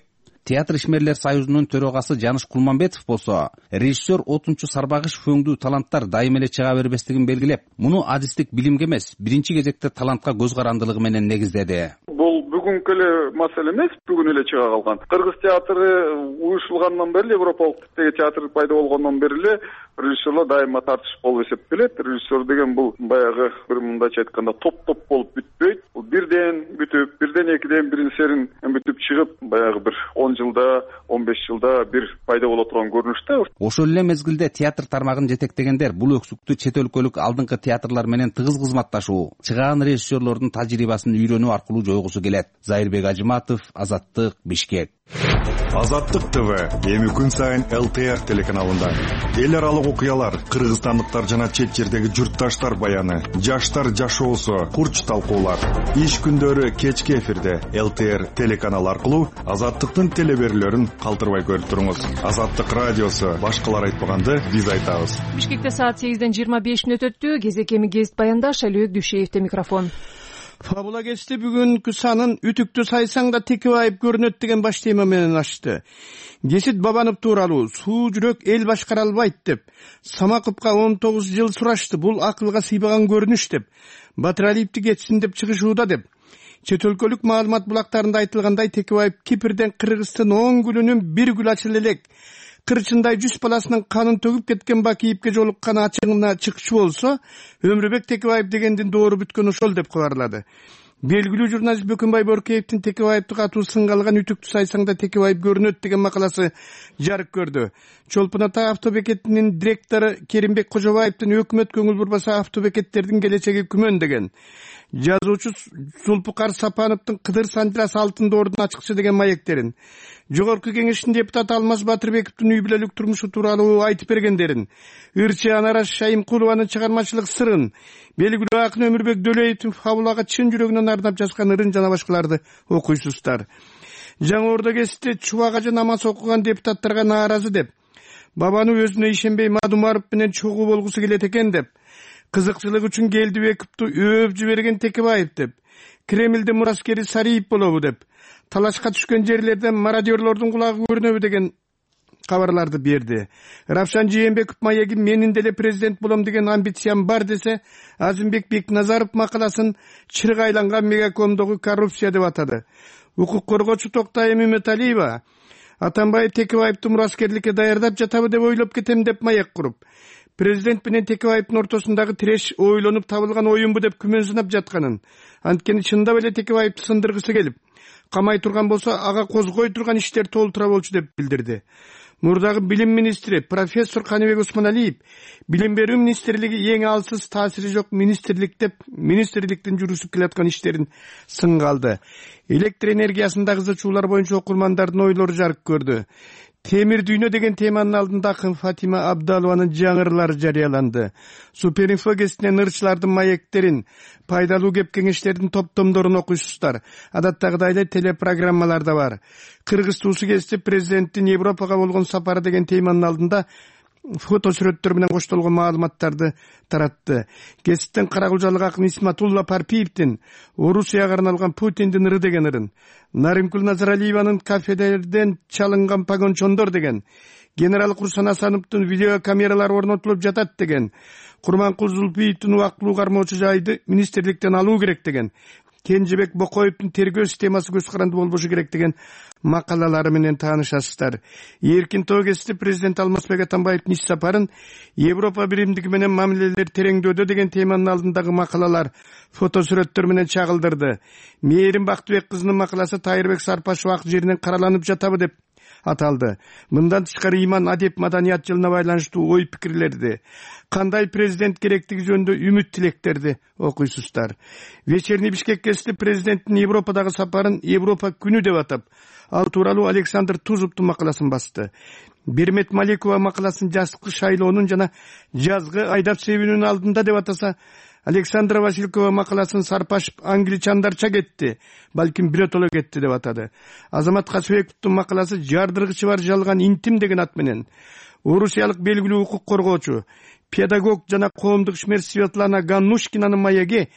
Театр ишмерлер союзунун төрагасы Жаныш Кулманбетов болсо, режиссер Отунчу Сарбагыш өңдүү таланттар дайым эле чыга бербестигин белгилеп, муну адистик билимге эмес, биринчи кезекте талантка көз карандылыгы менен негиздеди. Бул бүгүнкү эле маселе эмес, бүгүн эле чыга калган. Кыргыз театры уюшулгандан бери, Европалык типтеги театр пайда болгондон бери эле режиссерлор дайыма тартыш болуп эсептелет. Режиссер деген бул баягы бир мындайча айтканда топ-топ болуп бүтпөйт. Бул бирден бүтүп, бирден экиден бирин серин бүтүп чыгып, баягы бир он жылда, он беш жылда бир пайда боло турган көрүнүш да. Ошол эле мезгилде театр тармагын жетектегендер бул өксүктү чет өлкөлүк алдыңкы театрлар менен тыгыз кызматташуу, чыгаан режиссерлордун тажрыйбасын үйрөнүү аркылуу жойгусу келет. Зайырбек Ажыматов, Азаттык, Бишкек. Азаттык ТВ эми күн сайын эл тэ эр телеканалында эл аралык окуялар, кыргызстандыктар жана чет жердеги журтташтар баяны, жаштар жашоосу, курч талкуулар. Иш күндөрү кечки эфирде эл тэ эр телеканалы аркылуу Азаттыктын телеберүүлөрүн калтырбай көрүп туруңуз. Азаттык радиосу, башкалар айтпаганды биз айтабыз. Бишкекте саат сегизден жыйырма беш мүнөт өттү. Кезекеми гезит баяндаш Алибек Дүйшеевде микрофон. Фабула кести бүгүнкү санын үтүктү сайсаң да текебайып көрүнөт деген баш тема менен ачты. Гесит Бабанов тууралуу суу жүрөк эл башкара албайт деп, Самаковго он тогуз жыл сурашты, бул акылга сыйбаган көрүнүш деп, Батыралиевди кетсин деп чыгышууда деп. Чет өлкөлүк маалымат булактарында айтылгандай Текебаев Кипрден Кыргыздын он гүлүнүн бир гүл ачылы элек. Кырчындай жүз баласынын канын төгүп кеткен Бакиевге жолуккан ачыгына чыкчу болсо, Өмүрбек Текебаев дегендин доору бүткөн ошол деп кабарлады. Белгилүү журналист Бөкөнбай Боркеевдин Текебаевди катуу сынга алган үтүктү сайсаңда Текебаев көрүнөт деген макаласы жарык көрдү. Чолпон Ата автобекетинин директору Керимбек Кожобаевдин өкмөт көңүл бурбаса автобекеттердин келечеги күмөн деген. Жазуучу Зулпукар Сапановдун Кыдыр Санжирас алтын доордун ачкычы деген маектерин, Жогорку кеңештин депутаты Алмаз Батырбековдун үй бүлөлүк турмушу тууралуу айтып бергендерин, Ырчы Анараш Шайымкулованын чыгармачылык сырын, белгилүү акын Өмүрбек Дөлөевдин фабулага чын жүрөгүнөн ардап жазган ырын жана башкаларды окуйсуздар. Жаңы Ордо кесте чубага намаз окуган депутаттарга нааразы деп, Бабаны өзүнө ишенбей Мадумаров менен чогуу болгусу келет экен деп, кызыкчылык үчүн Келдибековду өөп жиберген Текебаев деп, Кремлде мураскери Сариев болобу деп, талашка түшкөн жерлерден мародерлордун кулагы көрүнөбү деген кабарларды берди. Равшан Жээнбеков маеги менин деле президент болом деген амбициям бар десе, Азимбек Бекназаров макаласын чырык айланган мегакомдогу коррупция деп атады. Укук коргоочу Токтай Мөмөталиева Атамбай Текебаевди мураскерликке даярдап жатабы деп ойлоп кетем деп маек куруп, президент менен Текебаевдин ортосундагы тиреш ойлонуп табылган оюнбу деп күмөн сынап жатканын, анткени чындап эле Текебаевди сындыргысы келип, камай турган болсо ага козгой турган иштер толтура болчу деп билдирди. Мурдагы билим министри профессор Каныбек Усманалиев билим берүү министрлиги эң алсыз таасири жок министрлик деп министрликтин жүрүшүп келаткан иштерин сынга алды. Электр энергиясындагы кызычуулар боюнча окурмандардын ойлору жарык көрдү. Темир дүйнө деген теманын алдында акын Фатима Абдалованын жаңырлары жарыяланды. Суперинфо кесинен ырчылардын маектерин, пайдалуу кеп кеңештердин топтомдорун окуйсуздар. Адаттагыдай эле телепрограммаларда бар. Кыргыз туусу кести президенттин Европага болгон сапары деген теманын алдында фото сүрөттөр менен коштолгон маалыматтарды таратты. Кесиптен Каракулжалык акын Исматулла Парпиевдин Орусияга арналган Путиндин ыры деген ырын, Нарымкүл Назаралиеванын кафелерден чалынган погончондор деген, генерал Курсан Асановдун видеокамералары орнотулуп жатат деген, Курманкул Зулпиевдин убактылуу кармоочу жайды министрликтен алуу керек деген, Кенжебек Бокоевдин тергөө системасы көз каранды болбошу керек деген макалалары менен таанышасыздар. Эркин тоо кести президент Алмазбек Атамбаевдин иш сапарын Европа биримдиги менен мамилелер тереңдөөдө деген теманын алдындагы макалалар фото сүрөттөр менен чагылдырды. Мээрим Бактыбек кызынын макаласы Тайырбек Сарпашев ак жеринен караланып жатабы деп аталды. Мындан тышкары иман, адеп, маданият жылына байланыштуу ой пикирлерди, кандай президент керектиги жөнүндө үмүт тилектерди окуйсуздар. Вечерний Бишкек кести президенттин Европадагы сапарын Европа күнү деп атап, ал тууралуу Александр Тузовдун макаласын басты. Бермет Маликова макаласын жазкы шайлоонун жана жазгы айдап себүүнүн алдында деп атаса, Александра Василькова макаласын Сарпашев англичандарча кетти, балким биротоло кетти деп атады. Азамат Касыбековдун макаласы жардыргычы бар жалган интим деген ат менен орусиялык белгилүү укук коргоочу, педагог жана коомдук ишмер Светлана Ганнушкинанын маеги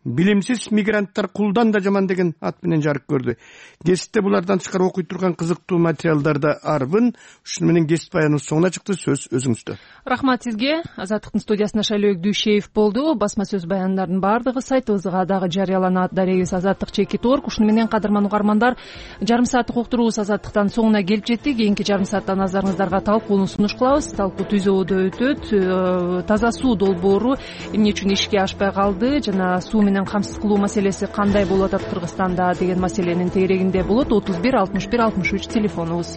билимсиз мигранттар кулдан да жаман деген ат менен жарык көрдү. Кесипте булардан тышкары окуй турган кызыктуу материалдарда арбын. Ушуну менен кесип баяныбыз соңуна чыкты. Сөз өзүңүздө. Рахмат сизге. Азаттыктын студиясында Шайлоо Дүйшеев болду. Басма сөз баяндардын бардыгы сайтыбызга дагы жарыяланат. Дарегиз азаттык чекит орг. Ушуну менен кадырман угармандар, жарым сааттык уктуруубуз азаттыктан соңуна келип жетти. Кийинки жарым саатта назарыңыздарга талкууну сунуш кылабыз. Талкуу түзөөдө өтөт. Таза суу долбоору эмне үчүн ишке ашпай калды жана суу менен камсыз кылуу маселеси кандай болуп атат Кыргызстанда деген маселенин тегерегинде болот. отуз бир алтымыш бир алтымыш үч телефонубуз.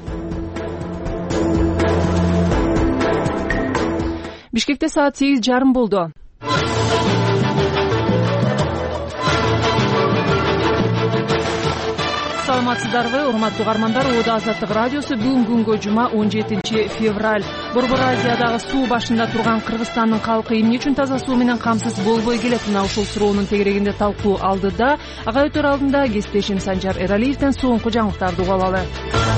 Бишкекте саат сегиз жарым болду. Саламатсыздарбы, урматтуу угармандар. Оодо Азаттык радиосу бүгүнкү күнгө жума он жетинчи февраль. Борбор Азиядагы суу башында турган Кыргызстандын калкы эмне үчүн таза суу менен камсыз болбой келет? Мына ушул суроонун тегерегинде талкуу алдыда. Ага өтөр алдында кесиптешим Санжар Эралиевден соңку жаңылыктарды угуп алалы.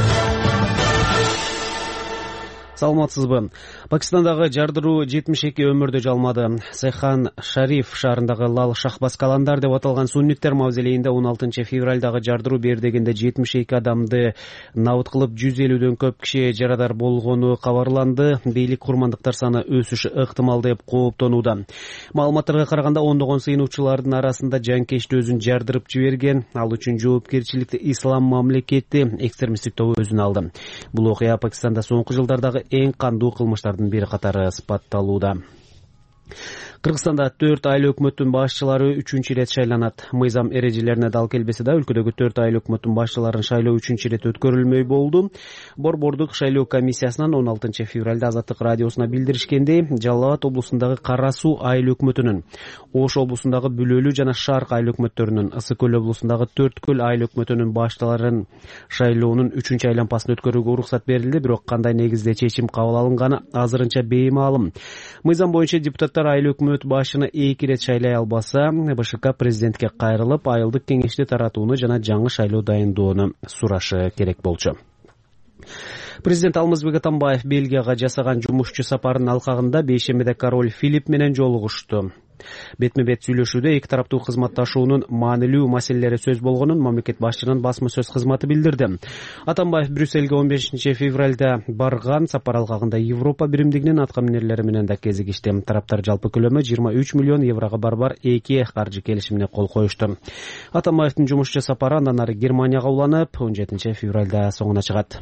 Саламатсызбы. Пакистандагы жардыруу жетимиш эки өмүрдү жалмады. Сайхан Шариф шаарындагы Лал Шахбас каландар деп аталган сунниттер мавзелейинде он алтынчы февралдагы жардыруу бери дегенде жетимиш эки адамды набыт кылып жүз элүүдөн көп киши жарадар болгону кабарланды. Бийлик курмандыктар саны өсүшү ыктымал деп кооптонууда. Маалыматтарга караганда ондогон сыйынуучулардын арасында жанкечти өзүн жардырып жиберген. Ал үчүн жоопкерчиликти Ислам мамлекети экстремисттик тобу өзүнө алды. Бул окуя Пакистанда соңку жылдардагы эң кандуу кылмыштардын бири катары сыпатталууда. Кыргызстанда төрт айыл өкмөттүн башчылары үчүнчү ирет шайланат. Мыйзам эрежелерине дал келбесе да өлкөдөгү төрт айыл өкмөттүн башчыларын шайлоо үчүнчү ирет өткөрүлмөй болду. Борбордук шайлоо комиссиясынан он алтынчы февралда Азаттык радиосуна билдиришкендей, Жалал Абад облусундагы Кара Суу айыл өкмөтүнүн, Ош облусундагы Бүлөлүү жана Шарк айыл өкмөттөрүнүн, Ысык көл облусундагы Төрткөл айыл өкмөтүнүн башталарын шайлоонун үчүнчү аймасын өткөрүүгө уруксат берилди, бирок кандай негизде чечим кабыл алынганы азырынча беймаалым. Мыйзам боюнча депутаттар айыл өкмөт башчыны эки ирет шайлай албаса, БШК президентке кайрылып, айылдык кеңешти таратууну жана жаңы шайлоо дайындоону сурашы керек болчу. Президент Алмазбек Атамбаев Бельгияга жасаган жумушчу сапарынын алкагында бейшембиде король Филипп менен жолугушту. Бетме-бет сүйлөшүүдө эки тараптуу кызматташуунун маанилүү маселелери сөз болгонун мамлекет башчынын басма сөз кызматы билдирди. Атамбаев Брюссельге он бешинчи февралда барган. Сапар алкагында Европа биримдигинин аткаминерлери менен да кезигишти. Тараптар жалпы көлөмү жыйырма үч миллион еврого барбар эки каржы келишимине кол коюшту. Атамбаевдин жумушчу сапары андан ары Германияга уланып, он жетинчи февралда соңуна чыгат.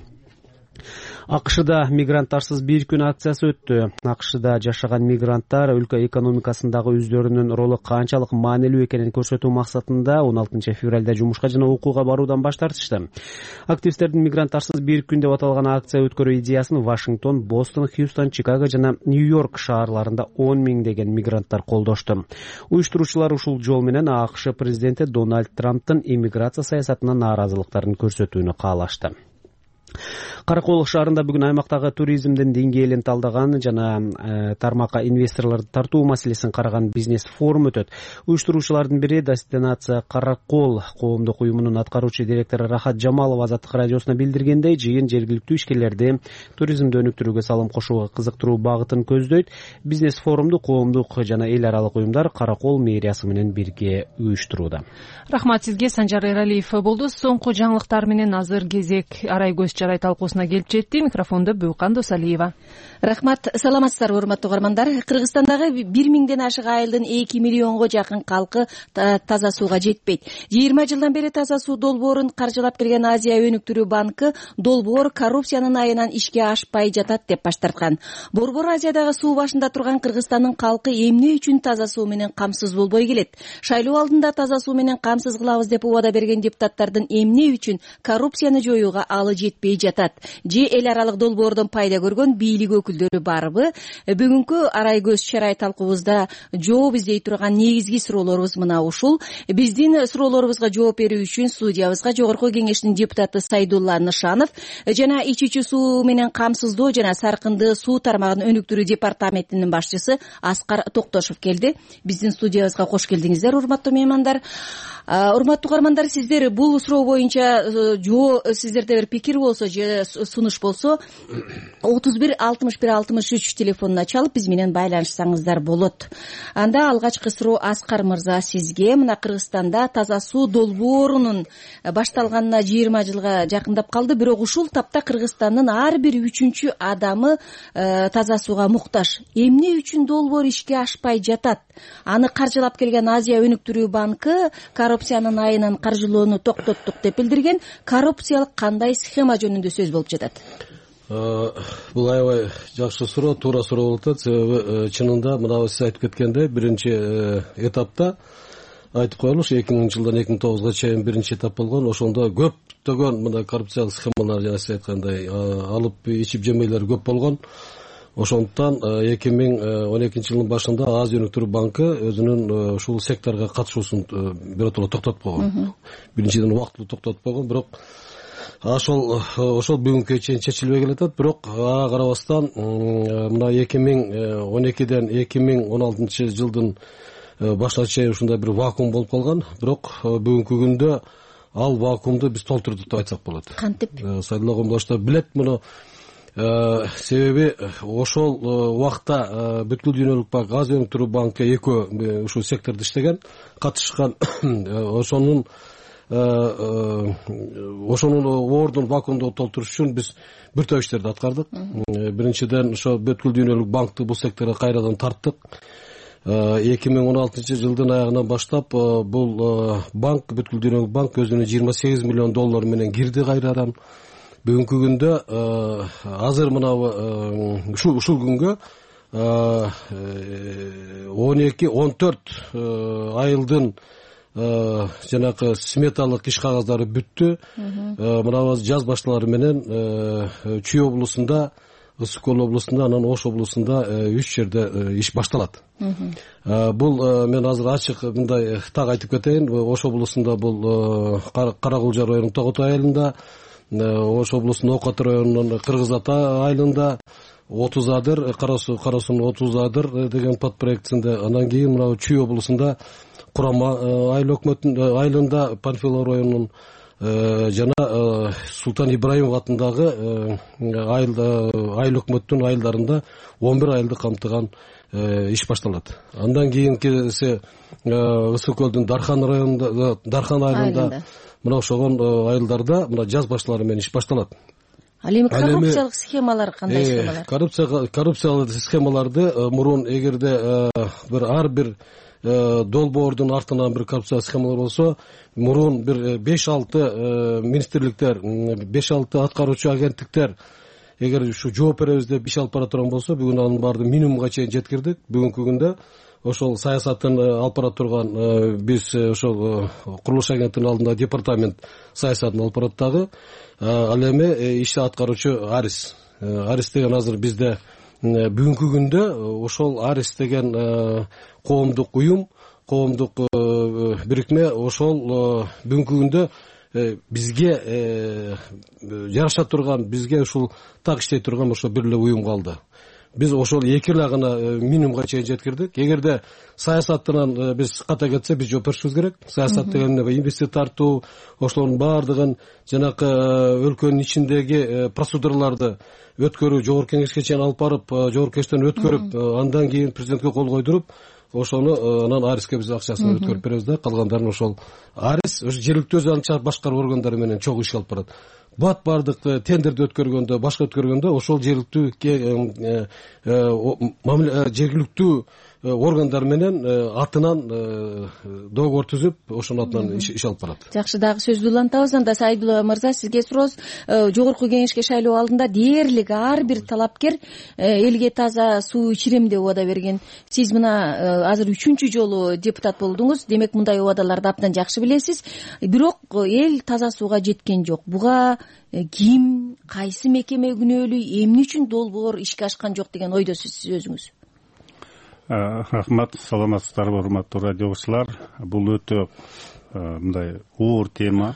АКШда мигранттарсыз бир күн акциясы өттү. АКШда жашаган мигранттар өлкө экономикасындагы өздөрүнүн ролу канчалык маанилүү экенин көрсөтүү максатында он алтынчы февралда жумушка жана окууга баруудан баш тартышты. Активисттердин мигранттарсыз бир күн деп аталган акция өткөрүү идеясын Вашингтон, Бостон, Хьюстон, Чикаго жана Нью-Йорк шаарларында он миңдеген мигранттар колдошту. Уюштуруучулар ушул жол менен АКШ президенти Дональд Трамптын иммиграция саясатына нааразылыктарын көрсөтүүнү каалашты. Каракол шаарында бүгүн аймактагы туризмдин деңгээлин талдаган жана э, тармакка инвесторлорду тартуу маселесин караган бизнес форум өтөт. Уюштуруучулардын бири Дестинация Каракол коомдук уюмунун аткаруучу директору Рахат Жамалова Азаттык радиосуна билдиргендей, жыйын жергиликтүү ишкерлерди туризмди өнүктүрүүгө салым кошууга кызыктыруу багытын көздөйт. Бизнес форумду коомдук жана эл аралык уюмдар Каракол мэриясы менен бирге уюштурууда. Рахмат сизге. Санжар Эралиев болду. Соңку жаңылыктар менен азыр кезек арай көз жарай талкуусуна келип жетти. Микрофондо Бүйкан Досалиева. Рахмат. Саламатсыздарбы, урматтуу угармандар. Кыргызстандагы бир миңден ашык айылдын эки миллионго жакын калкы таза сууга жетпейт. жыйырма жылдан бери таза суу долбоорун каржылап келген Азия өнүктүрүү банкы долбоор коррупциянын айынан ишке ашпай жатат деп баш тарткан. Борбор Азиядагы суу башында турган Кыргызстандын калкы эмне үчүн таза суу менен камсыз болбой келет? Шайлоо алдында таза суу менен камсыз кылабыз деп убада берген депутаттардын эмне үчүн коррупцияны жоюуга алы жетпей жатат? Же эл аралык долбоордон пайда көргөн бийлик өкүлдөрү барбы? Бүгүнкү арай көз чарай талкуубузда жооп издей турган негизги суроолорубуз мына ушул. Биздин суроолорубузга жооп берүү үчүн студиябызга Жогорку Кеңештин депутаты Сайдулла Нышанов жана ичүүчү суу менен камсыздоо жана саркынды суу тармагын өнүктүрүү департаментинин башчысы Аскар Токтошов келди. Биздин студиябызга кош келдиңиздер, урматтуу меймандар. Урматтуу угармандар, сиздер бул суроо боюнча жоо сиздерде бир пикир болсо болсо же сунуш болсо отуз бир алтымыш бир алтымыш үч телефонуна чалып биз менен байланышсаңыздар болот. Анда алгачкы суроо Аскар мырза сизге. Мына Кыргызстанда таза суу долбоорунун башталганына жыйырма жылга жакындап калды, бирок ушул тапта Кыргызстандын ар бир үчүнчү адамы таза сууга муктаж. Эмне үчүн долбоор ишке ашпай жатат? Аны каржылап келген Азия өнүктүрүү банкы коррупциянын айынан каржылоону токтоттук деп билдирген. Коррупциялык кандай схема жөнүндө сөз болуп жатат? Бул аябай жакшы суроо, туура суроо болуп атат. Себеби чынында мына сиз айтып кеткендей, биринчи этапта айтып коелуш, эки миңинчи жылдан эки миң тогузга чейин биринчи этап болгон. Ошондо көптөгөн мына коррупциялык схемалар, жана сиз айткандай, алып ичип жемейлер көп болгон. Ошондуктан эки миң он экинчи жылдын башында Азия өнүктүрүү банкы өзүнүн ушул секторго катышуусун биротоло токтотуп койгон. Биринчиден убактылуу токтотуп койгон, бирок ошол ошол бүгүнкүгө чейин чечилбей келатат. Бирок ага карабастан мына эки миң он экиден эки миң он алтынчы жылдын башына чейин ушундай бир вакуум болуп калган. Бирок бүгүнкү күндө ал вакуумду биз толтурдук деп айтсак болот. Кантип? Сайдулла Коомбашев билет муну. Себеби ошол убакта бүткүл дүйнөлүк банк, Азия өнүктүрүү банкы экөө ушул сектордо иштеген, катышкан. Ошонун ошонун ордун вакуумду толтуруш үчүн биз бир топ иштерди аткардык. Биринчиден ошо бүткүл дүйнөлүк банкты бул секторго кайрадан тарттык. эки миң он алтынчы жылдын аягынан баштап бул банк, бүткүл дүйнөлүк банк өзүнүн жыйырма сегиз миллион доллар менен кирди кайрадан. Бүгүнкү күндө азыр мына ушул ушул күнгө он эки он төрт айылдын жанагы сметалык иш кагаздары бүттү. Мына жаз башталары менен Чүй облусунда, Ысык Көл облусунда, анан Ош облусунда үч жерде иш башталат. Бул мен азыр ачык мындай так айтып кетейин. Ош облусунда бул Каракулжа районунун Тоготой айылында, Ош облусунун Окат районунун Кыргыз Ата айылында, отуз адыр, Карасунун отуз адыр деген подпроектисинде, анан кийин мына Чүй облусунда Курама айыл өкмөтүнүн айылында, Панфилов районунун жана Султан Ибраимов атындагы айыл өкмөттүн айылдарында он бир айылды камтыган иш башталат. Андан кийин келсе Ысык Көлдүн Дархан районунда, Дархан айылында, мына ошогон айылдарда мына жаз башталары менен иш башталат. Ал эми коррупциялык схемалар кандай схемалар? Коррупция коррупциялык схемаларды мурун эгерде бир ар бир долбоордун артынан бир коррупциялык схемалар болсо, мурун бир беш алты министрликтер, беш алты аткаруучу агенттиктер эгер ушу жооп беребиз деп иш алып бара турган болсо, бүгүн анын баардыгын минимумга чейин жеткирдик. Бүгүнкү күндө ошол саясатын алып бара турган биз ошол курулуш агенттигинин алдында департамент саясатын алып барат дагы. Ал эми иш аткаруучу Арис. Арис деген азыр бизде бүгүнкү күндө ошол Арис деген коомдук уюм, коомдук бирикме ошол бүгүнкү күндө бизге жараша турган, бизге ушул так иштей турган ошо бир эле уюм калды. Биз ошол эки лагына минимумга чейин жеткирдик. Эгерде саясаттан биз ката кетсе, биз жооп беришибиз керек. Саясат деген инвестиция тартуу, ошолордун баардыгын жанакы өлкөнүн ичиндеги процедураларды өткөрүү, жогорку кеңешке чейин алып барып, жогорку кеңештен өткөрүп, андан кийин президентке кол койдуруп, ошону анан Ариске биз акчасын өткөрүп беребиз да, калгандарын ошол Арис ошо жергиликтүү өз анча башкаруу органдары менен чогуу иш алып барат. Бат бардык тендерди өткөргөндө, башка өткөргөндө ошол жергиликтүү жергиликтүү органдар менен атынан договор түзүп, ошонун атынан иш алып барат. Жакшы, дагы сөздү улантабыз. Анда Сайдулла мырза, сизге сурообуз. Жогорку кеңешке шайлоо алдында дээрлик ар бир талапкер элге таза суу ичирем деп убада берген. Сиз мына азыр үчүнчү жолу депутат болдуңуз. Демек мындай убадаларды абдан жакшы билесиз. Бирок эл таза сууга жеткен жок. Буга ким, кайсы мекеме күнөөлүү, эмне үчүн долбоор ишке ашкан жок деген ойдосуз сиз өзүңүз? Рахмат, саламатсыздарбы, урматтуу радио угуучулар. Бул өтө мындай оор тема.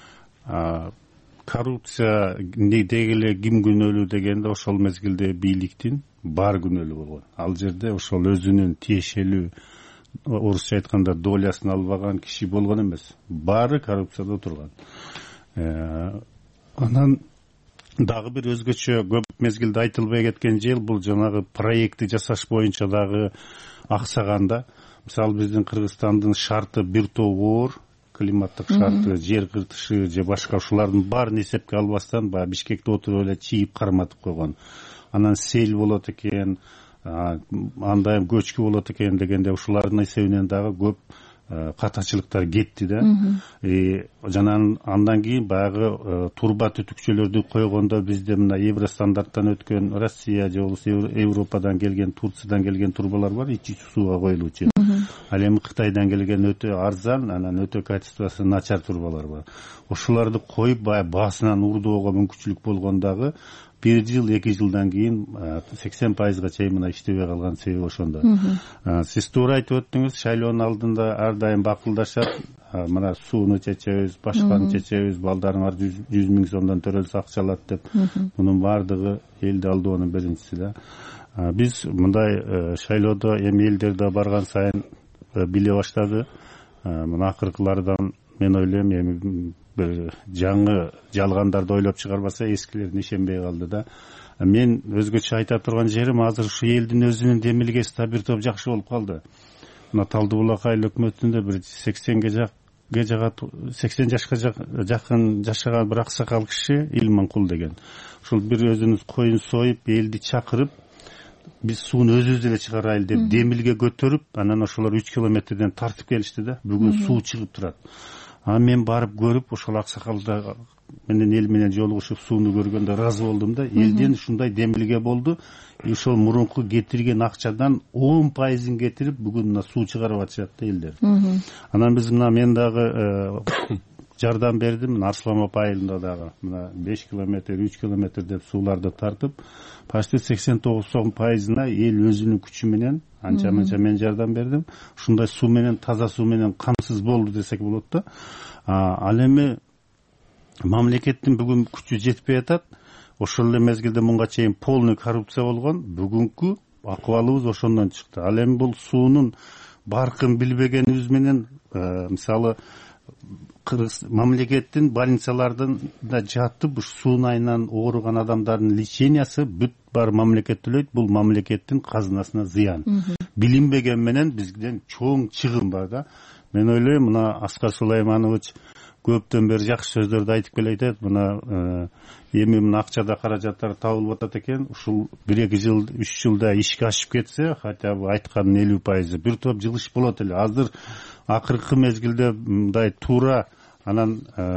Коррупция деги эле ким күнөөлүү дегенде ошол мезгилде бийликтин бар күнөөлүү болгон. Ал жерде ошол өзүнүн тиешелүү, орусча айтканда долясын албаган киши болгон эмес. Баары коррупцияда турган. Анан дагы бир өзгөчө көп мезгилде айтылбай кеткен жер бул жанагы проектти жасаш боюнча дагы аксаганда. Мисалы биздин Кыргызстандын шарты бир топ оор, климаттык шарты, жер кыртышы же башка ушулардын баарын эсепке албастан баягы Бишкекте отуруп эле чийип карматып койгон. Анан сел болот экен, андай көчкү болот экен дегенде ушулардын эсебинен дагы көп катачылыктар кетти да. Жана андан кийин баягы турба түтүкчөлөрдү койгондо бизде мына евро стандарттан өткөн Россия же болбосо Европадан келген, Турциядан келген турбалар бар, ички сууга коюлуучу. Ал эми Кытайдан келген өтө арзан, анан өтө качествосы начар турбалар бар. Ошолорду коюп баягы баасынан урдоого мүмкүнчүлүк болгондагы бир жыл, эки жылдан кийин сексен пайызга чейин мына иштебей калган себеби ошондо. Сиз туура айтып өттүңүз, шайлоонун алдында ар дайым бакылдашат, мына сууну чечебиз, башканы чечебиз, балдарыңар жүз миң сомдон төрөлсө акча алат деп. Мунун баардыгы элди алдоонун биринчиси да. Биз мындай шайлоодо эми элдерде барган сайын биле баштады. Мына акыркылардан мен ойлойм эми бир жаңы жалгандарды ойлоп чыгарбаса эскилерин ишенбей калды да. Мен өзгөчө айта турган жерим азыр ушу элдин өзүнүн демилгеси да бир топ жакшы болуп калды. Мына Талды Булак айыл өкмөтүндө бир сексенге жагат сексен жашка жакын жашаган бир аксакал киши Илманкул деген. Ушул бир өзүнүз коюн союп, элди чакырып, биз сууну өзүбүз эле чыгарайлы деп демилге көтөрүп, анан ошолор үч километрден тартып келишти да. Бүгүн суу чыгып турат. А мен барып көрүп, ошол аксакалда менен эл менен жолугушуп сууну көргөндө ыраазы болдум да. Элден ушундай демилге болду. Ошол мурунку кетирген акчадан он пайызын кетирип, бүгүн мына суу чыгарып атышат да элдер. Анан биз мына мен дагы жардам бердим. Мына Арсланбап айылында дагы мына беш километр, үч километр деп сууларды тартып, почти сексен тогуз пайызына эл өзүнүн күчү менен анча-мынча мен жардам бердим. Ушундай суу менен, таза суу менен камсыз болду десек болот да. Ал эми мамлекеттин бүгүн күчү жетпей атат. Ошол эле мезгилде мунга чейин полный коррупция болгон. Бүгүнкү акыбалыбыз ошондон чыкты. Ал эми бул суунун баркын билбегенибиз менен, мисалы Кыргыз мамлекеттин больницалардын да жатып ушу суунайынан ооруган адамдардын лечениясы бүт бар мамлекет төлөйт. Бул мамлекеттин казынасына зыян. Билинбеген менен бизден чоң чыгым бар да. Мен ойлойм, мына Аскар Сулайманович көптөн бери жакшы сөздөрдү айтып келет. Мына эми мына акчада каражаттар табылып атат экен. Ушул бир эки жыл, үч жылда ишке ашып кетсе, хотя бы айткандын элүү пайызы бир топ жылыш болот эле. Азыр акыркы мезгилде мындай туура анан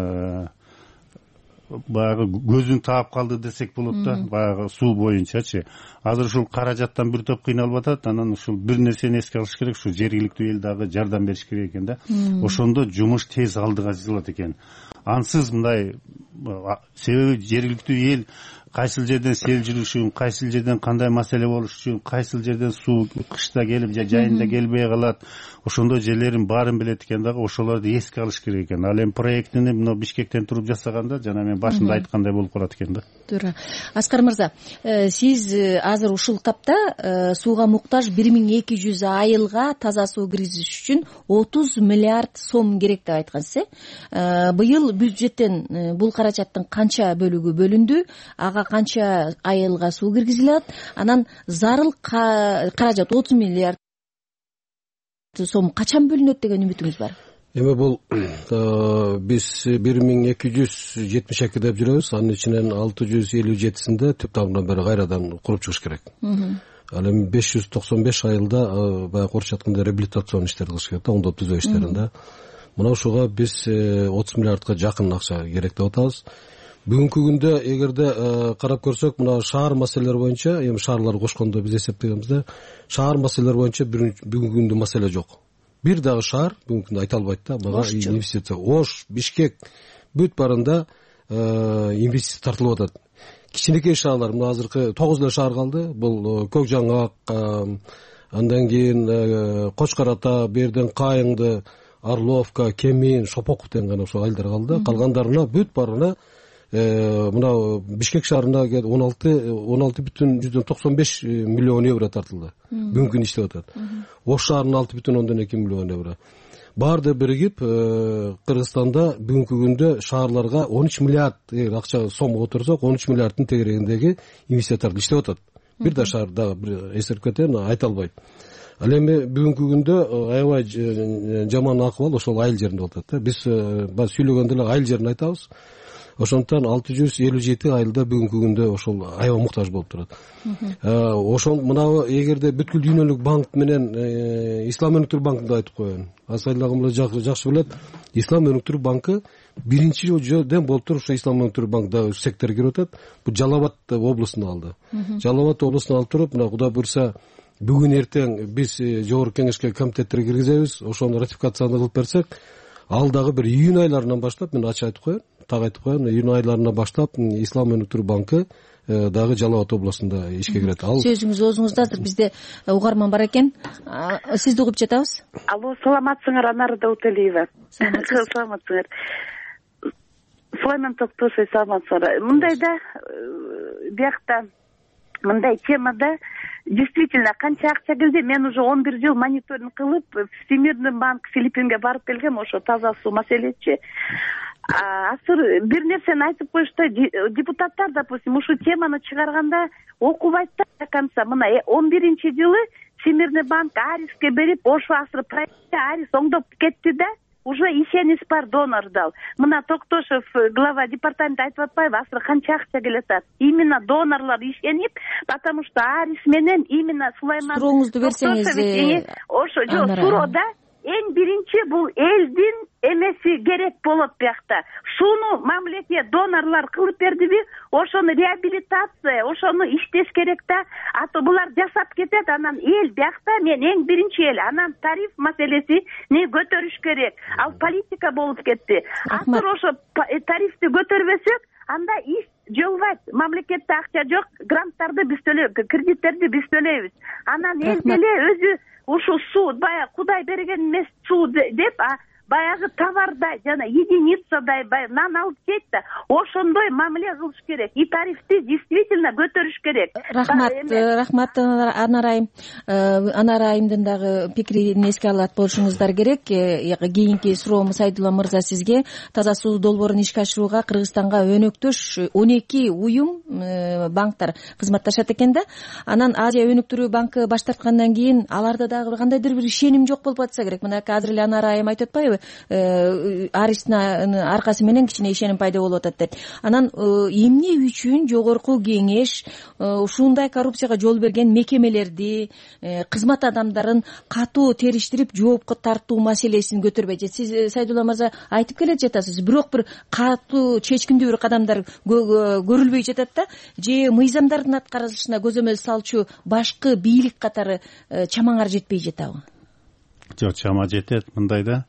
баягы көзүн таап калды десек болот да, баягы суу боюнчачы. Азыр ушул каражаттан бир топ кыйналып атат. Анан ушул бир нерсени эске алыш керек, ушу жергиликтүү эл дагы жардам бериш керек экен да. Ошондо жумуш тез алдыга жылат экен. Ансыз мындай себеби жергиликтүү эл кайсыл жерден сел жүрүшүн, кайсыл жерден кандай маселе болушун, кайсыл жерден суу кышта келип же жайында келбей калат. Ошондой жерлерин баарын билет экен дагы, ошолорду эске алыш керек экен. Ал эми проектини мына Бишкектен туруп жасаганда жана мен башында айткандай болуп калат экен да. Туура. Аскар мырза, сиз азыр ушул тапта сууга муктаж бир миң эки жүз айылга таза суу киргизиш үчүн отуз миллиард сом керек деп айткансыз. Быйыл бюджеттен бул каражаттын канча бөлүгү бөлүндү? Ага канча айылга суу киргизилет? Анан зарыл каражат отуз миллиард сом качан бөлүнөт деген үмүтүңүз бар? Эми бул биз бир миң эки жүз жетимиш эки деп жүрөбүз. Анын ичинен алты жүз элүү жетисинде түп тамырынан бери кайрадан куруп чыгыш керек. Ал эми беш жүз токсон беш айылда баягы орусча айтканда реабилитацион иштерди кылыш керек да, оңдоп түзөө иштеринде. Мына ушуга биз отуз миллиардка жакын акча керек деп атабыз. Бүгүнкү күндө эгерде карап көрсөк, мына шаар маселелери боюнча, эми шаарлар кошкондо биз эсептегенбизде, шаар маселелери боюнча бүгүнкү күндө маселе жок. Бир дагы шаар бүгүнкү күндө айта албайт да, мага инвестиция. Ош, Бишкек бүт барында инвестиция тартылып атат. Кичинекей шаарлар, мына азыркы тогуз эле шаар калды. Бул Көк Жаңак, андан кийин Кочкор Ата, берден Кайыңды, Орловка, Кемин, Шопоков деген гана ошо айылдар калды. Калгандарына бүт барына мына Бишкек шаарына он алты бүтүн жүздөн токсон беш миллион евро тартылды. Бүгүнкү күндө иштеп атат. Ош шаарына алты бүтүн ондон эки миллион евро. баарды биригип Кыргызстанда бүгүнкү күндө шаарларга он үч миллиард акча сомго отурсак он үч миллиарддын тегерегиндеги инвестициялар иштеп атат. Бир да шаар дагы бир эсерип кетейин, айта албайм. Ал эми бүгүнкү күндө аябай жаман акыбал ошол айыл жеринде болуп атат да. Биз баягы сүйлөгөндө эле айыл жерин айтабыз. Ошондуктан алты жүз элүү жети айылда бүгүнкү күндө ошол аябай муктаж болуп турат. Ошол мына эгерде бүткүл дүйнөлүк банк менен Ислам өнүктүрүү банкын айтып коеюн. Асайлагым жакшы билет. Ислам өнүктүрүү банкы биринчи жолдон болуп туруп ошо Ислам өнүктүрүү банкы секторго кирип атат. Бул Жалал Абад облусуна алды. Жалал Абад облусуна алып туруп, мына Кудай буйрса бүгүн эртең биз жогорку кеңешке комитеттерге киргизебиз. Ошону ратификацияны кылып берсек, ал дагы бир июнь айларынан баштап, мен ачык айтып коеюн, так айтып коеюн, июнь айларынан баштап Ислам өнүктүрүү банкы дагы Жалал Абад областында ишке кирет. Ал сөзүңүз оозуңуздадыр. Бизде угарман бар экен. Сизди угуп жатабыз. Алло, саламатсыңар, Анар Дауталиева. Саламатсыңар. Сулайман Токтошев, саламатсыңар. Мындай да биякта мындай темада действительно канча акча келди. Мен уже он бир жыл мониторинг кылып, Всемирный банк Филиппинге барып келгем, ошо таза суу маселечи. Азыр бир нерсени айтып коюшта, депутаттар, допустим, ушу теманы чыгарганда окубайт да до конца. Мына он биринчи жылы Всемирный банк Ариске берип, ошо азыр проектте Арис оңдоп кетти да, уже ишенич бар донордал. Мына Токтошев глава департамента айтып атпайбы, азыр канча акча келет атат. Именно донорлор ишенип, потому что Арис менен именно Сулайман сурооңузду берсеңиз. Ошо жок, суроода эң биринчи бул элдин эмеси керек болот биякта. Шуну мамлекет донорлор кылып бердиби? Ошону реабилитация, ошону иштеш керек да. А то булар жасап кетет, анан эл биякта мен эң биринчи эл, анан тариф маселеси не көтөрүш керек. Ал политика болуп кетти. Азыр ошо тарифти көтөрбөсөк, анда иш жолбайт. Мамлекетте акча жок, гранттарды биз төлөйбүз, кредиттерди биз төлөйбүз. Анан эл деле өзү ушул суу баягы Кудай берген эмес суу деп, баягы товардай жана единицадай баягы нан алып жейт да, ошондой мамиле кылыш керек. И тарифти действительно көтөрүш керек. Рахмат, рахмат Анар айым. Анар айымдын дагы пикирин эске алат болушуңуздар керек. Кийинки суроом Сайдулла мырза сизге. Таза суу долбоорун ишке ашырууга Кыргызстанга өнөктөш он эки уюм, банктар кызматташат экен да. Анан Азия өнүктүрүү банкы баш тарткандан кийин аларда дагы кандайдыр бир ишеним жок болуп атса керек. Мына азыр эле Анар айым айтып атпайбы? Арисна аркасы менен кичине ишеним пайда болуп атат деп. Анан эмне үчүн жогорку кеңеш ушундай коррупцияга жол берген мекемелерди, кызмат адамдарын катуу териштирип жоопко тартуу маселесин көтөрбөйт? Сиз Сайдулла мырза айтып келе жатасыз, бирок бир катуу чечкиндүү бир кадамдар көрүлбөй жатат да, же мыйзамдардын аткарылышына көзөмөл салчу башкы бийлик катары чамаңар жетпей жатабы? Жок, чама жетет. Мындай да,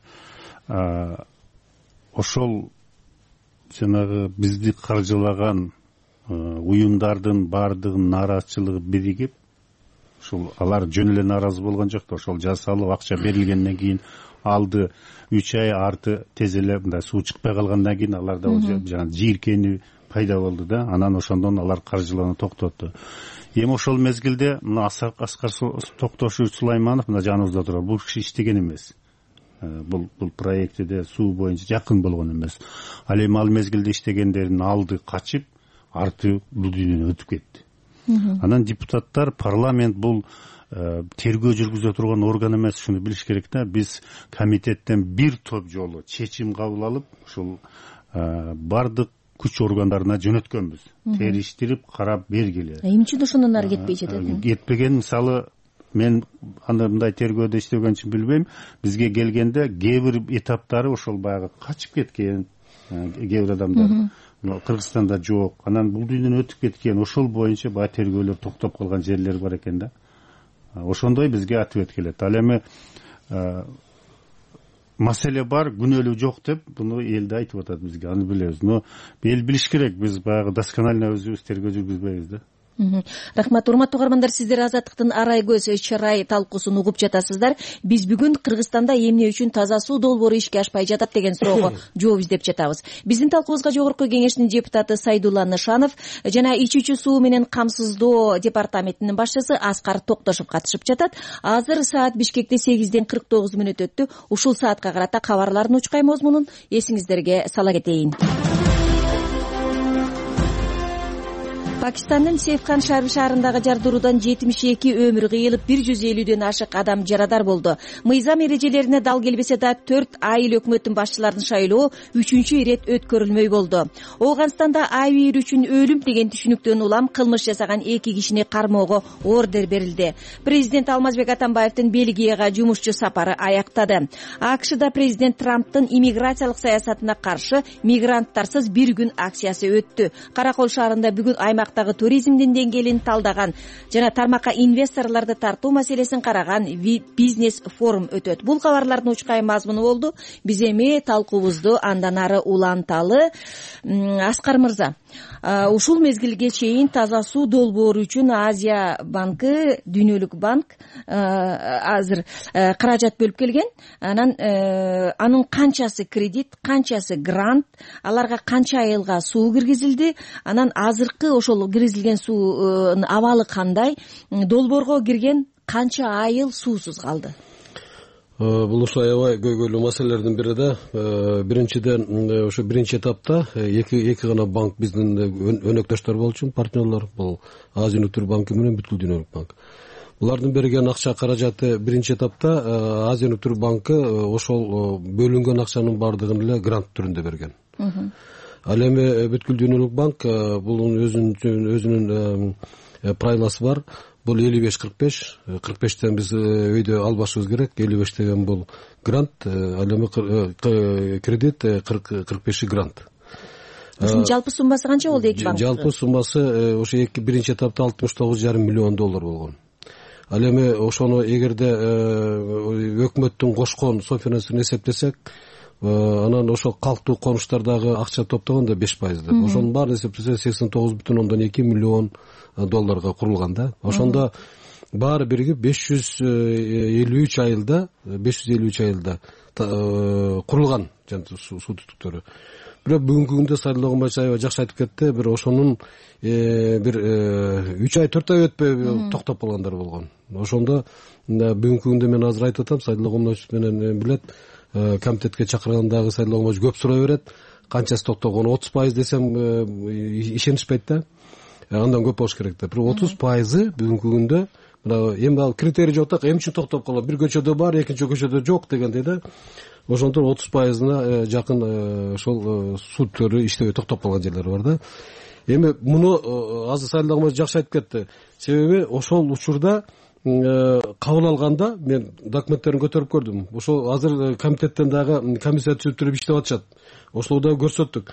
ошол жанагы бизди каржылаган уюмдардын баардыгынын нааразычылыгы биригип, ушул алар жөн эле нааразы болгон жок да, ошол жасалып акча берилгенден кийин алды үч ай арты тез эле мындай суу чыкпай калгандан кийин аларда жана жийиркени пайда болду да, анан ошондон алар каржылоону токтотту. Эми ошол мезгилде мына Аскар Токтошевич Сулайманов мына жаныбызда турат. Бул киши иштеген эмес. Бул бул проектиде суу боюнча жакын болгон эмес. Ал эми ал мезгилде иштегендерин алды качып, арты бул дүйнөнүн өтүп кетти. Анан депутаттар, парламент бул тергөө жүргүзө турган орган эмес, шуну билиш керек да. Биз комитеттен бир топ жолу чечим кабыл алып, ушул бардык күч органдарына жөнөткөнбүз. Териштирип, карап бергиле. Эмне үчүн ошондон ары кетпей жатат? Кетпеген, мисалы, мен анда мындай тергөөдө иштеген үчүн билбейм, бизге келгенде кээ бир этаптары ошол баягы качып кеткен кээ бир адамдар. Кыргызстанда жок. Анан бул дүйнөнүн өтүп кеткен, ошол боюнча баягы тергөөлөр токтоп калган жерлер бар экен да. Ошондой бизге ответ келет. Ал эми маселе бар, күнөөлүү жок деп, буну элде айтып атат бизге, аны билебиз. Но эл билиш керек, биз баягы досконально өзүбүз тергөө жүргүзбөйбүз да. Рахмат. Урматтуу угармандар, сиздер Азаттыктын арай көз чырай талкуусун угуп жатасыздар. Биз бүгүн Кыргызстанда эмне үчүн таза суу долбоору ишке ашпай жатат деген суроого жооп издеп жатабыз. Биздин талкуубузга Жогорку Кеңештин депутаты Сайдулла Нышанов жана ичүүчү суу менен камсыздоо департаментинин башчысы Аскар Токтошов катышып жатат. Азыр саат Бишкекте сегизден кырк тогуз мүнөт өттү. Ушул саатка карата кабарлардын учкай мазмунун эсиңиздерге сала кетейин. Пакистандын Сейфхан шаарындагы жардыруудан жетимиш эки өмүр кыйылып, бир жүз элүүдөн ашык адам жарадар болду. Мыйзам эрежелерине дал келбесе да төрт айыл өкмөттүн башчыларын шайлоо үчүнчү ирет өткөрүлмөй болду. Оогунстанда айыл үчүн өлүм деген түшүнүктөн улам кылмыш жасаган эки кишини кармоого ордер берилди. Президент Алмазбек Атамбаевдин Бельгияга жумушчу сапары аяктады. АКШда президент Трамптын иммиграциялык саясатына каршы мигранттарсыз бир күн акциясы өттү. Каракол шаарында бүгүн аймак туризмдин деңгээлин талдаган жана тармакка инвесторлорду тартуу маселесин караган бизнес форум өтөт. Бул кабарлардын учкай мазмуну болду. Биз эми талкуубузду андан ары уланталы. Аскар мырза, ушул мезгилге чейин таза суу долбоору үчүн Азия банкы, Дүйнөлүк банк азыр каражат бөлүп келген. Анан анын канчасы кредит, канчасы грант, аларга канча айылга суу киргизилди, анан азыркы ошол киргизилген суунун абалы кандай, долбоорго кирген канча айыл суусуз калды? Бул ушу аябай көйгөйлүү маселелердин бири да. Биринчиден ошо биринчи этапта эки эки гана банк биздин өнөктөштөр болчу, партнерлор, бул Азия Өнөктөр банкы менен Бүткүл Дүйнөлүк банк. Булардын берген акча каражаты биринчи этапта Азия Өнөктөр банкы ошол бөлүнгөн акчанын бардыгын эле грант түрүндө берген. Ал эми Бүткүл Дүйнөлүк банк бул өзүнүн өзүнүн правиласы бар. Бул элүү беш кырк беш, кырк бештен биз өйдө албашыбыз керек. элүү беш деген бул грант, ал эми кредит кырк беши грант. Ушунун жалпы суммасы канча болду эки банк? Жалпы суммасы ошо эки биринчи этапта алтымыш тогуз жарым миллион доллар болгон. Ал эми ошону эгерде өкмөттүн кошкон софинансын эсептесек, анан ошол калктуу конуштардагы акча топтогондо беш пайыз деп. Ошонун баарын эсептесе сексен тогуз бүтүн ондон эки миллион долларга курулган да. Ошондо баары биригип беш жүз элүү үч айылда, беш жүз элүү үч айылда курулган суу түтүктөрү. Бирок бүгүнкү күндө Сайдулла Кумбаев аябай жакшы айтып кетти. Бир ошонун бир үч ай төрт ай өтпөй токтоп калгандар болгон. Ошондо бүгүнкү күндө мен азыр айтып атам, Сайдулла Кумбаев менен билет, комитетке чакыргандагы Сайдулла Кумбаев көп сурай берет. Канчасы токтогон? отуз пайыз десем ишенишпейт да. Андан көп болуш керек да. Бирок отуз пайызы бүгүнкү күндө мына эми ал критерий жок да, эмне үчүн токтоп калат? Бир көчөдө бар, экинчи көчөдө жок дегендей да. Ошондон отуз пайызына жакын ошол судтөрү иштебей токтоп калган жерлер бар да. Эми муну азыр Сайдулла Кумбаев жакшы айтып кетти. Себеби ошол учурда кабыл алганда мен документтерин көтөрүп көрдүм. Ошол азыр комитеттен дагы комиссия түзүп иштеп атышат. Ошол да көрсөттүк.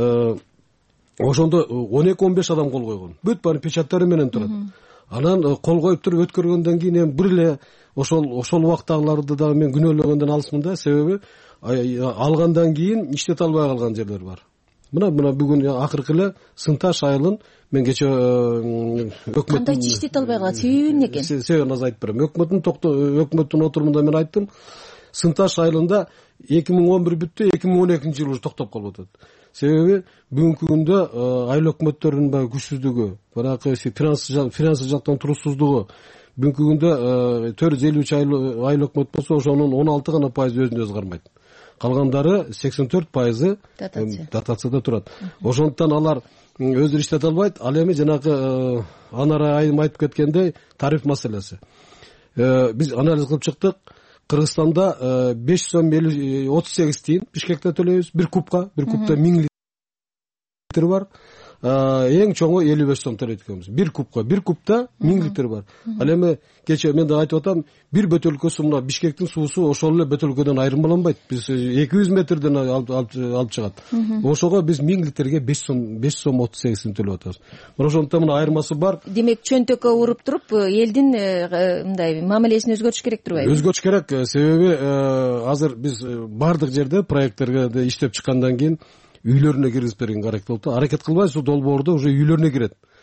Ошондо он эки он беш адам кол койгон. Бүт баары печаттары менен турат. Анан кол коюп туруп өткөргөндөн кийин эми бир эле ошол ошол убактагыларды дагы мен күнөөлөгөндөн алысмын да. Себеби алгандан кийин иштете албай калган жерлер бар. Мына мына бүгүн акыркы эле Сынташ айылын мен кече өкмөттүн кандай иштете албай калат? Себеби эмне экен? Себебин азыр айтып берем. Өкмөттүн токто өкмөттүн отурумунда мен айттым. Сынташ айылында эки миң он бир бүттү, эки миң он экинчи жылы токтоп калып атат. Себеби бүгүнкү күндө айыл өкмөттөрүнүн баягы күчсүздүгү, баягы финансы жактан туруксуздугу, бүгүнкү күндө төрт жүз элүү үч айыл өкмөт болсо, ошонун он алты гана пайызы өзүн өзү кармайт. Калгандары сексен төрт пайызы дотацияда турат. Ошондуктан алар өздөрү иштете албайт. Ал эми жанагы Анара айым айтып кеткендей тариф маселеси. Биз анализ кылып чыктык. Кыргызстанда беш жүз отуз сегиз тиын Бишкекте төлөйбүз бир кубка, бир кубта миң литр бар. Эң чоңу элүү беш сом төлөйт экенбиз. Бир кубка, бир кубта миң литр бар. Ал эми кече мен да айтып атам, бир бөтөлкөсү мына Бишкектин суусу ошол эле бөтөлкөдөн айырмаланбайт. Биз эки жүз метрден алып чыгат. Ошого биз миң литрге беш сом, беш сом отуз сегизин төлөп атабыз. Мына ошондуктан мына айырмасы бар. Демек чөнтөккө уруп туруп элдин мындай мамилесин өзгөртүш керек турбайбы? Өзгөртүш керек. Себеби азыр биз бардык жерде проекттерге иштеп чыккандан кийин үйлөрүнө киргизип берген аракет болуп, аракет кылбайбыз, долбоордо уже үйлөрүнө кирет.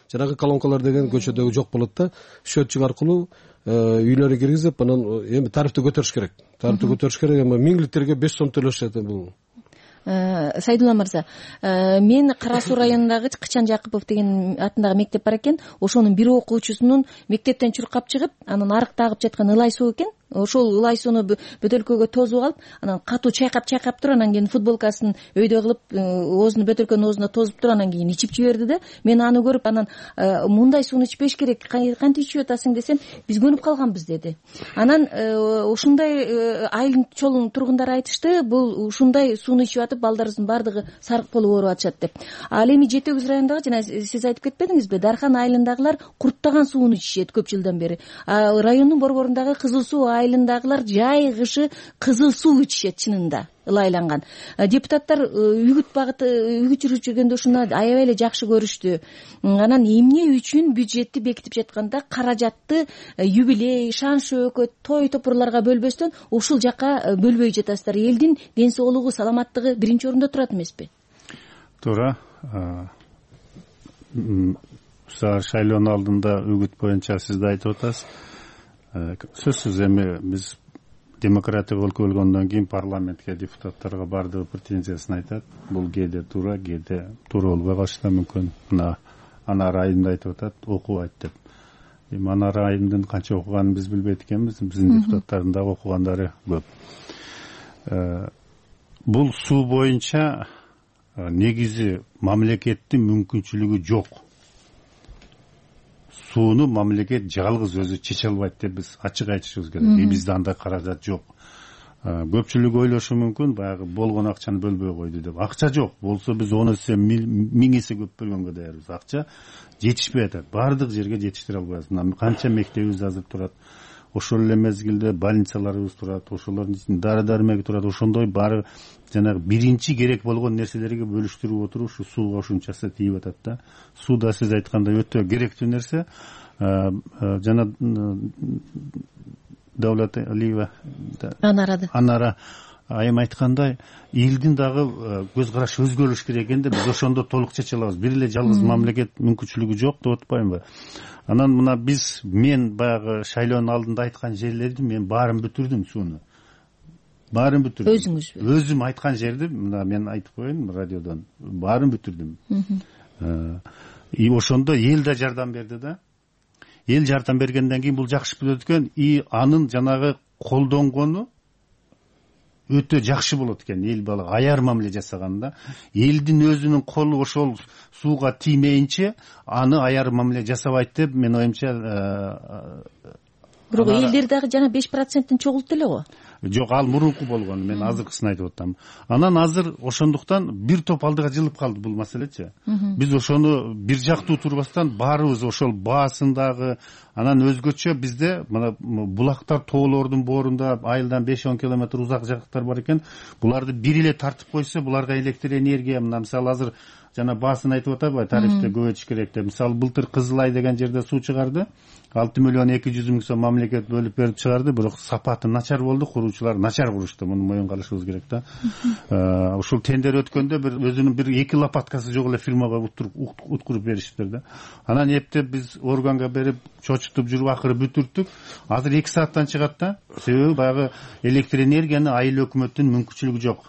жанагы колонкалар деген көчөдөгү жок болот да, счетчик аркылуу үйлөрү киргизип анан эми тарифти көтөрүш керек. Тарифти көтөрүш керек, эми миң литрге беш сом төлөшөт. Бул Сайдулла мырза, мен Кара Суу районундагы Кычан Жакыпов деген атындагы мектеп бар экен. Ошонун бир окуучусунун мектептен чуркап чыгып, анан арык тагып жаткан ылай суу экен. Ошол ылай сууну бөтөлкөгө тосуп алып, анан катуу чайкап чайкап туруп, анан кийин футболкасын өйдө кылып, оозуну бөтөлкөнүн оозуна тосуп туруп, анан кийин ичип жиберди да. Мен аны көрүп, анан мындай сууну ичпеш керек, кантип ичип атасың десем, биз көнүп калганбыз деди. Анан ушундай айыл чолун тургундар айтышты, бул ушундай сууну ичип атып балдарыбыздын баардыгы сарык болуп ооруп атышат деп. Ал эми Жети Өгүз районундагы, жана сиз айтып кетпедиңизби, Дархан айылындагылар курттаган сууну ичишет көп жылдан бери. Райондун борборундагы Кызыл Суу айылындагылар жай кышы кызыл суу ичишет чынында, ылайланган. Депутаттар үгүт багыты үгүт жүргүзүп жүргөндө ушуну аябай эле жакшы көрүштү. Анан эмне үчүн бюджетти бекитип жатканда каражатты юбилей, шан шөөкөт, той топурларга бөлбөстөн ушул жака бөлбөй жатасыздар? Элдин ден соолугу, саламаттыгы биринчи орунда турат эмеспи? Туура. Шайлоонун алдында үгүт боюнча сиз да айтып атасыз. Сөзсүз эми биз демократия өлкө болгондон кийин парламентке депутаттарга баардыгы претензиясын айтат. Бул кээде туура, кээде туура болбой калышы да мүмкүн. Мына Анар айымда айтып атат, окубайт деп. Эми Анар айымдын канча окуганын биз билбейт экенбиз, биздин депутаттардын дагы окугандары көп. Бул суу боюнча негизи мамлекеттин мүмкүнчүлүгү жок. Сууну мамлекет жалгыз өзү чече албайт деп биз ачык айтышыбыз керек. Бизде андай каражат жок. Көпчүлүк ойлошу мүмкүн, баягы болгон акчаны бөлбөй койду деп. Акча жок. Болсо биз он эсе миң эсе көп бөлгөнгө даярбыз. Акча жетишпей атат. Баардык жерге жетиштире албайбыз. Канча мектебибиз азыр турат. Ошол эле мезгилде больницаларыбыз турат, ошолордун ичинде дары-дармеги турат. Ошондой баары жанагы биринчи керек болгон нерселерге бөлүштүрүп отуруп ушу сууга ушунчасы тийип атат да. Суу да сиз айткандай өтө керектүү нерсе. Жана Давлат Алиева Анара Анара айым айткандай, элдин дагы көз карашы өзгөрүш керек экен да, биз ошондо толук чече алабыз. Бир эле жалгыз мамлекет мүмкүнчүлүгү жок деп атпаймынбы? Анан мына биз мен баягы шайлоонун алдында айткан жерлерди мен баарын бүтүрдүм сууну. Баарын бүтүрдүм. Өзүңүз? Өзүм айткан жерди мына мен айтып коеюн радиодон. Баарын бүтүрдүм. И ошондо эл да жардам берди да. Эл жардам бергенден кийин бул жакшы болот экен. И анын жанагы колдонгону өтө жакшы болот экен. Эл бала аяр мамиле жасаганда, элдин өзүнүн колу ошол сууга тиймейинче аны аяр мамиле жасабайт деп мен оюмча. Бирок элдер дагы жана беш проценттин чогулту эле го. Жок, ал мурунку болгон, мен азыркысын айтып атам. Анан азыр ошондуктан бир топ алдыга жылып калды бул маселечи. Биз ошону бир жактуу турбастан баарыбыз ошол баасындагы, анан өзгөчө бизде мына булактар, тоолордун боорунда айылдан беш он километр узак жактар бар экен. Буларды бир эле тартып койсо, буларга электр энергия, мына мисалы азыр жана баасын айтып атабы, тарифти көбөйтүш керек деп. Мисалы былтыр Кызыл Ай деген жерде суу чыгарды. алты миллион эки жүз миң сом мамлекет бөлүп берип чыгарды, бирок сапаты начар болду, куруучулар начар курушту. Муну моюнга алышыбыз керек да. Ушул тендер өткөндө бир өзүнүн бир эки лопаткасы жок эле фирмага уткуруп беришиптир да. Анан эптеп биз органга берип чочутуп жүрүп акыры бүтүрдүк. Азыр эки сааттан чыгат да. Себеби баягы электр энергияны айыл өкмөттүн мүмкүнчүлүгү жок.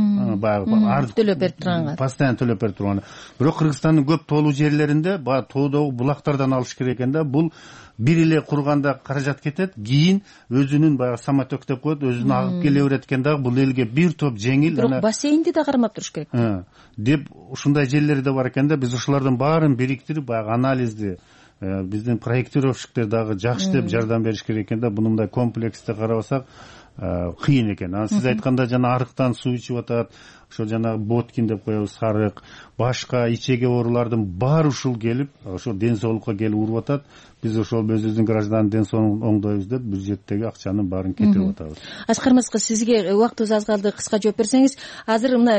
Баягы төлөп берип турганга. Постоянно төлөп берип турган. Бирок Кыргызстандын көп тоолуу жерлеринде баягы тоодогу булактардан алыш керек экен да. Бул бир эле курганда каражат кетет, кийин өзүнүн баягы самотек деп коет, өзүн агып келе берет экен да. Бул элге бир топ жеңил. Бирок бассейнди да кармап туруш керек. Деп ушундай жерлер да бар экен да. Биз ушулардын баарын бириктирип, баягы анализди, биздин проектировщиктер дагы жакшы деп жардам бериш керек экен да. Мындай комплексте карабасак кыйын экен. Анан сиз айтканда жана арыктан суу ичип атат, ошо жана Боткин деп коебуз, сарык, башка ичеге оорулардын баары ушул келип, ошо ден соолукка келип уруп атат. Биз ошол өзүбүздүн гражданын ден соолугун оңдойбуз деп бюджеттеги акчанын баарын кетирип атабыз. Аскар Мырза, сизге убактыбыз аз калды, кыска жооп берсеңиз. Азыр мына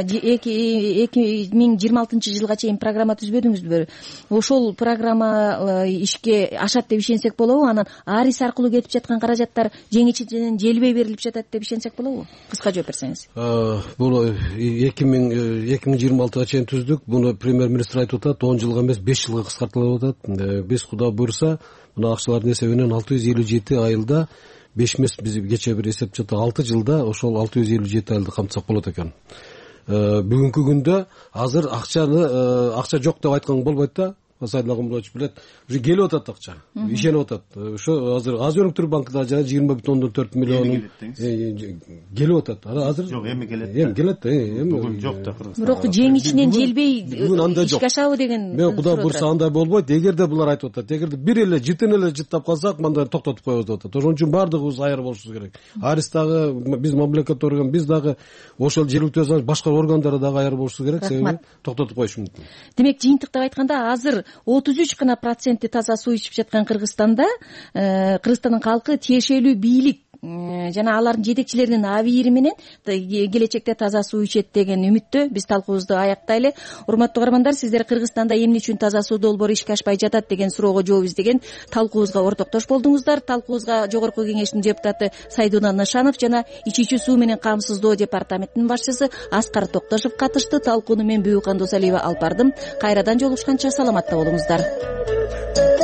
эки миң жыйырма алтынчы жылга чейин программа түзбөдүңүзбү? Ошол программа ишке ашат деп ишенсек болобу? Анан арис аркылуу кетип жаткан каражаттар жеңичинен желбей берилип жатат деп ишенсек болобу? Кыска жооп берсеңиз. Бул эки миң эки миң жыйырма алтыга чейин түздүк. Буну премьер министр айтып атат, он жылга эмес беш жылга кыскартылып атат. Биз Кудай буйрса мына акчалардын эсебинен алты жүз элүү жети айылда беш эмес биз кечээ бир эсеп чыктык, алты жылда ошол алты жүз элүү жети айылды камтысак болот экен. Бүгүнкү күндө азыр акчаны акча жок деп айтканга болбойт да. Сайдын Агымбулович билет, уже келип атат акча, ишенип атат. Ошо азыр Азия өнүктүрүү банкында жана жыйырма бүтүн ондон төрт миллион келип атат. Азыр жок, эми келет. Эми келет, эми бүгүн жок да Кыргызстан. Бирок жең ичинен желбей ишке ашабы деген. Мен Кудай буйрса андай болбойт. Эгерде булар айтып атат, эгерде бир эле жытын эле жыттап калсак, мындай токтотуп коебуз деп атат. Ошон үчүн баардыгыбыз аяр болушубуз керек. Арис дагы, биз мамлекет орган, биз дагы ошол жергиликтүү башка органдар дагы аяр болушубуз керек, себеби токтотуп коюш мүмкүн. Демек, жыйынтыктап айтканда азыр отуз үч гана проценти таза суу ичип жаткан Кыргызстанда Кыргызстандын калкы тиешелүү бийлик жана алардын жетекчилеринин абийири менен келечекте таза суу ичет деген үмүттө биз талкуубузду аяктайлы. Урматтуу каармандар, сиздер Кыргызстанда эмне үчүн таза суу долбоору ишке ашпай жатат деген суроого жооп издеген талкуубузга ортоктош болдуңуздар. Талкуубузга Жогорку Кеңештин депутаты Сайдуна Нышанов жана ичүүчү суу менен камсыздоо департаментинин башчысы Аскар Токтошов катышты. Талкууну мен Бүбүкан Досалиева алып бардым. Кайрадан жолугушканча саламатта болуңуздар.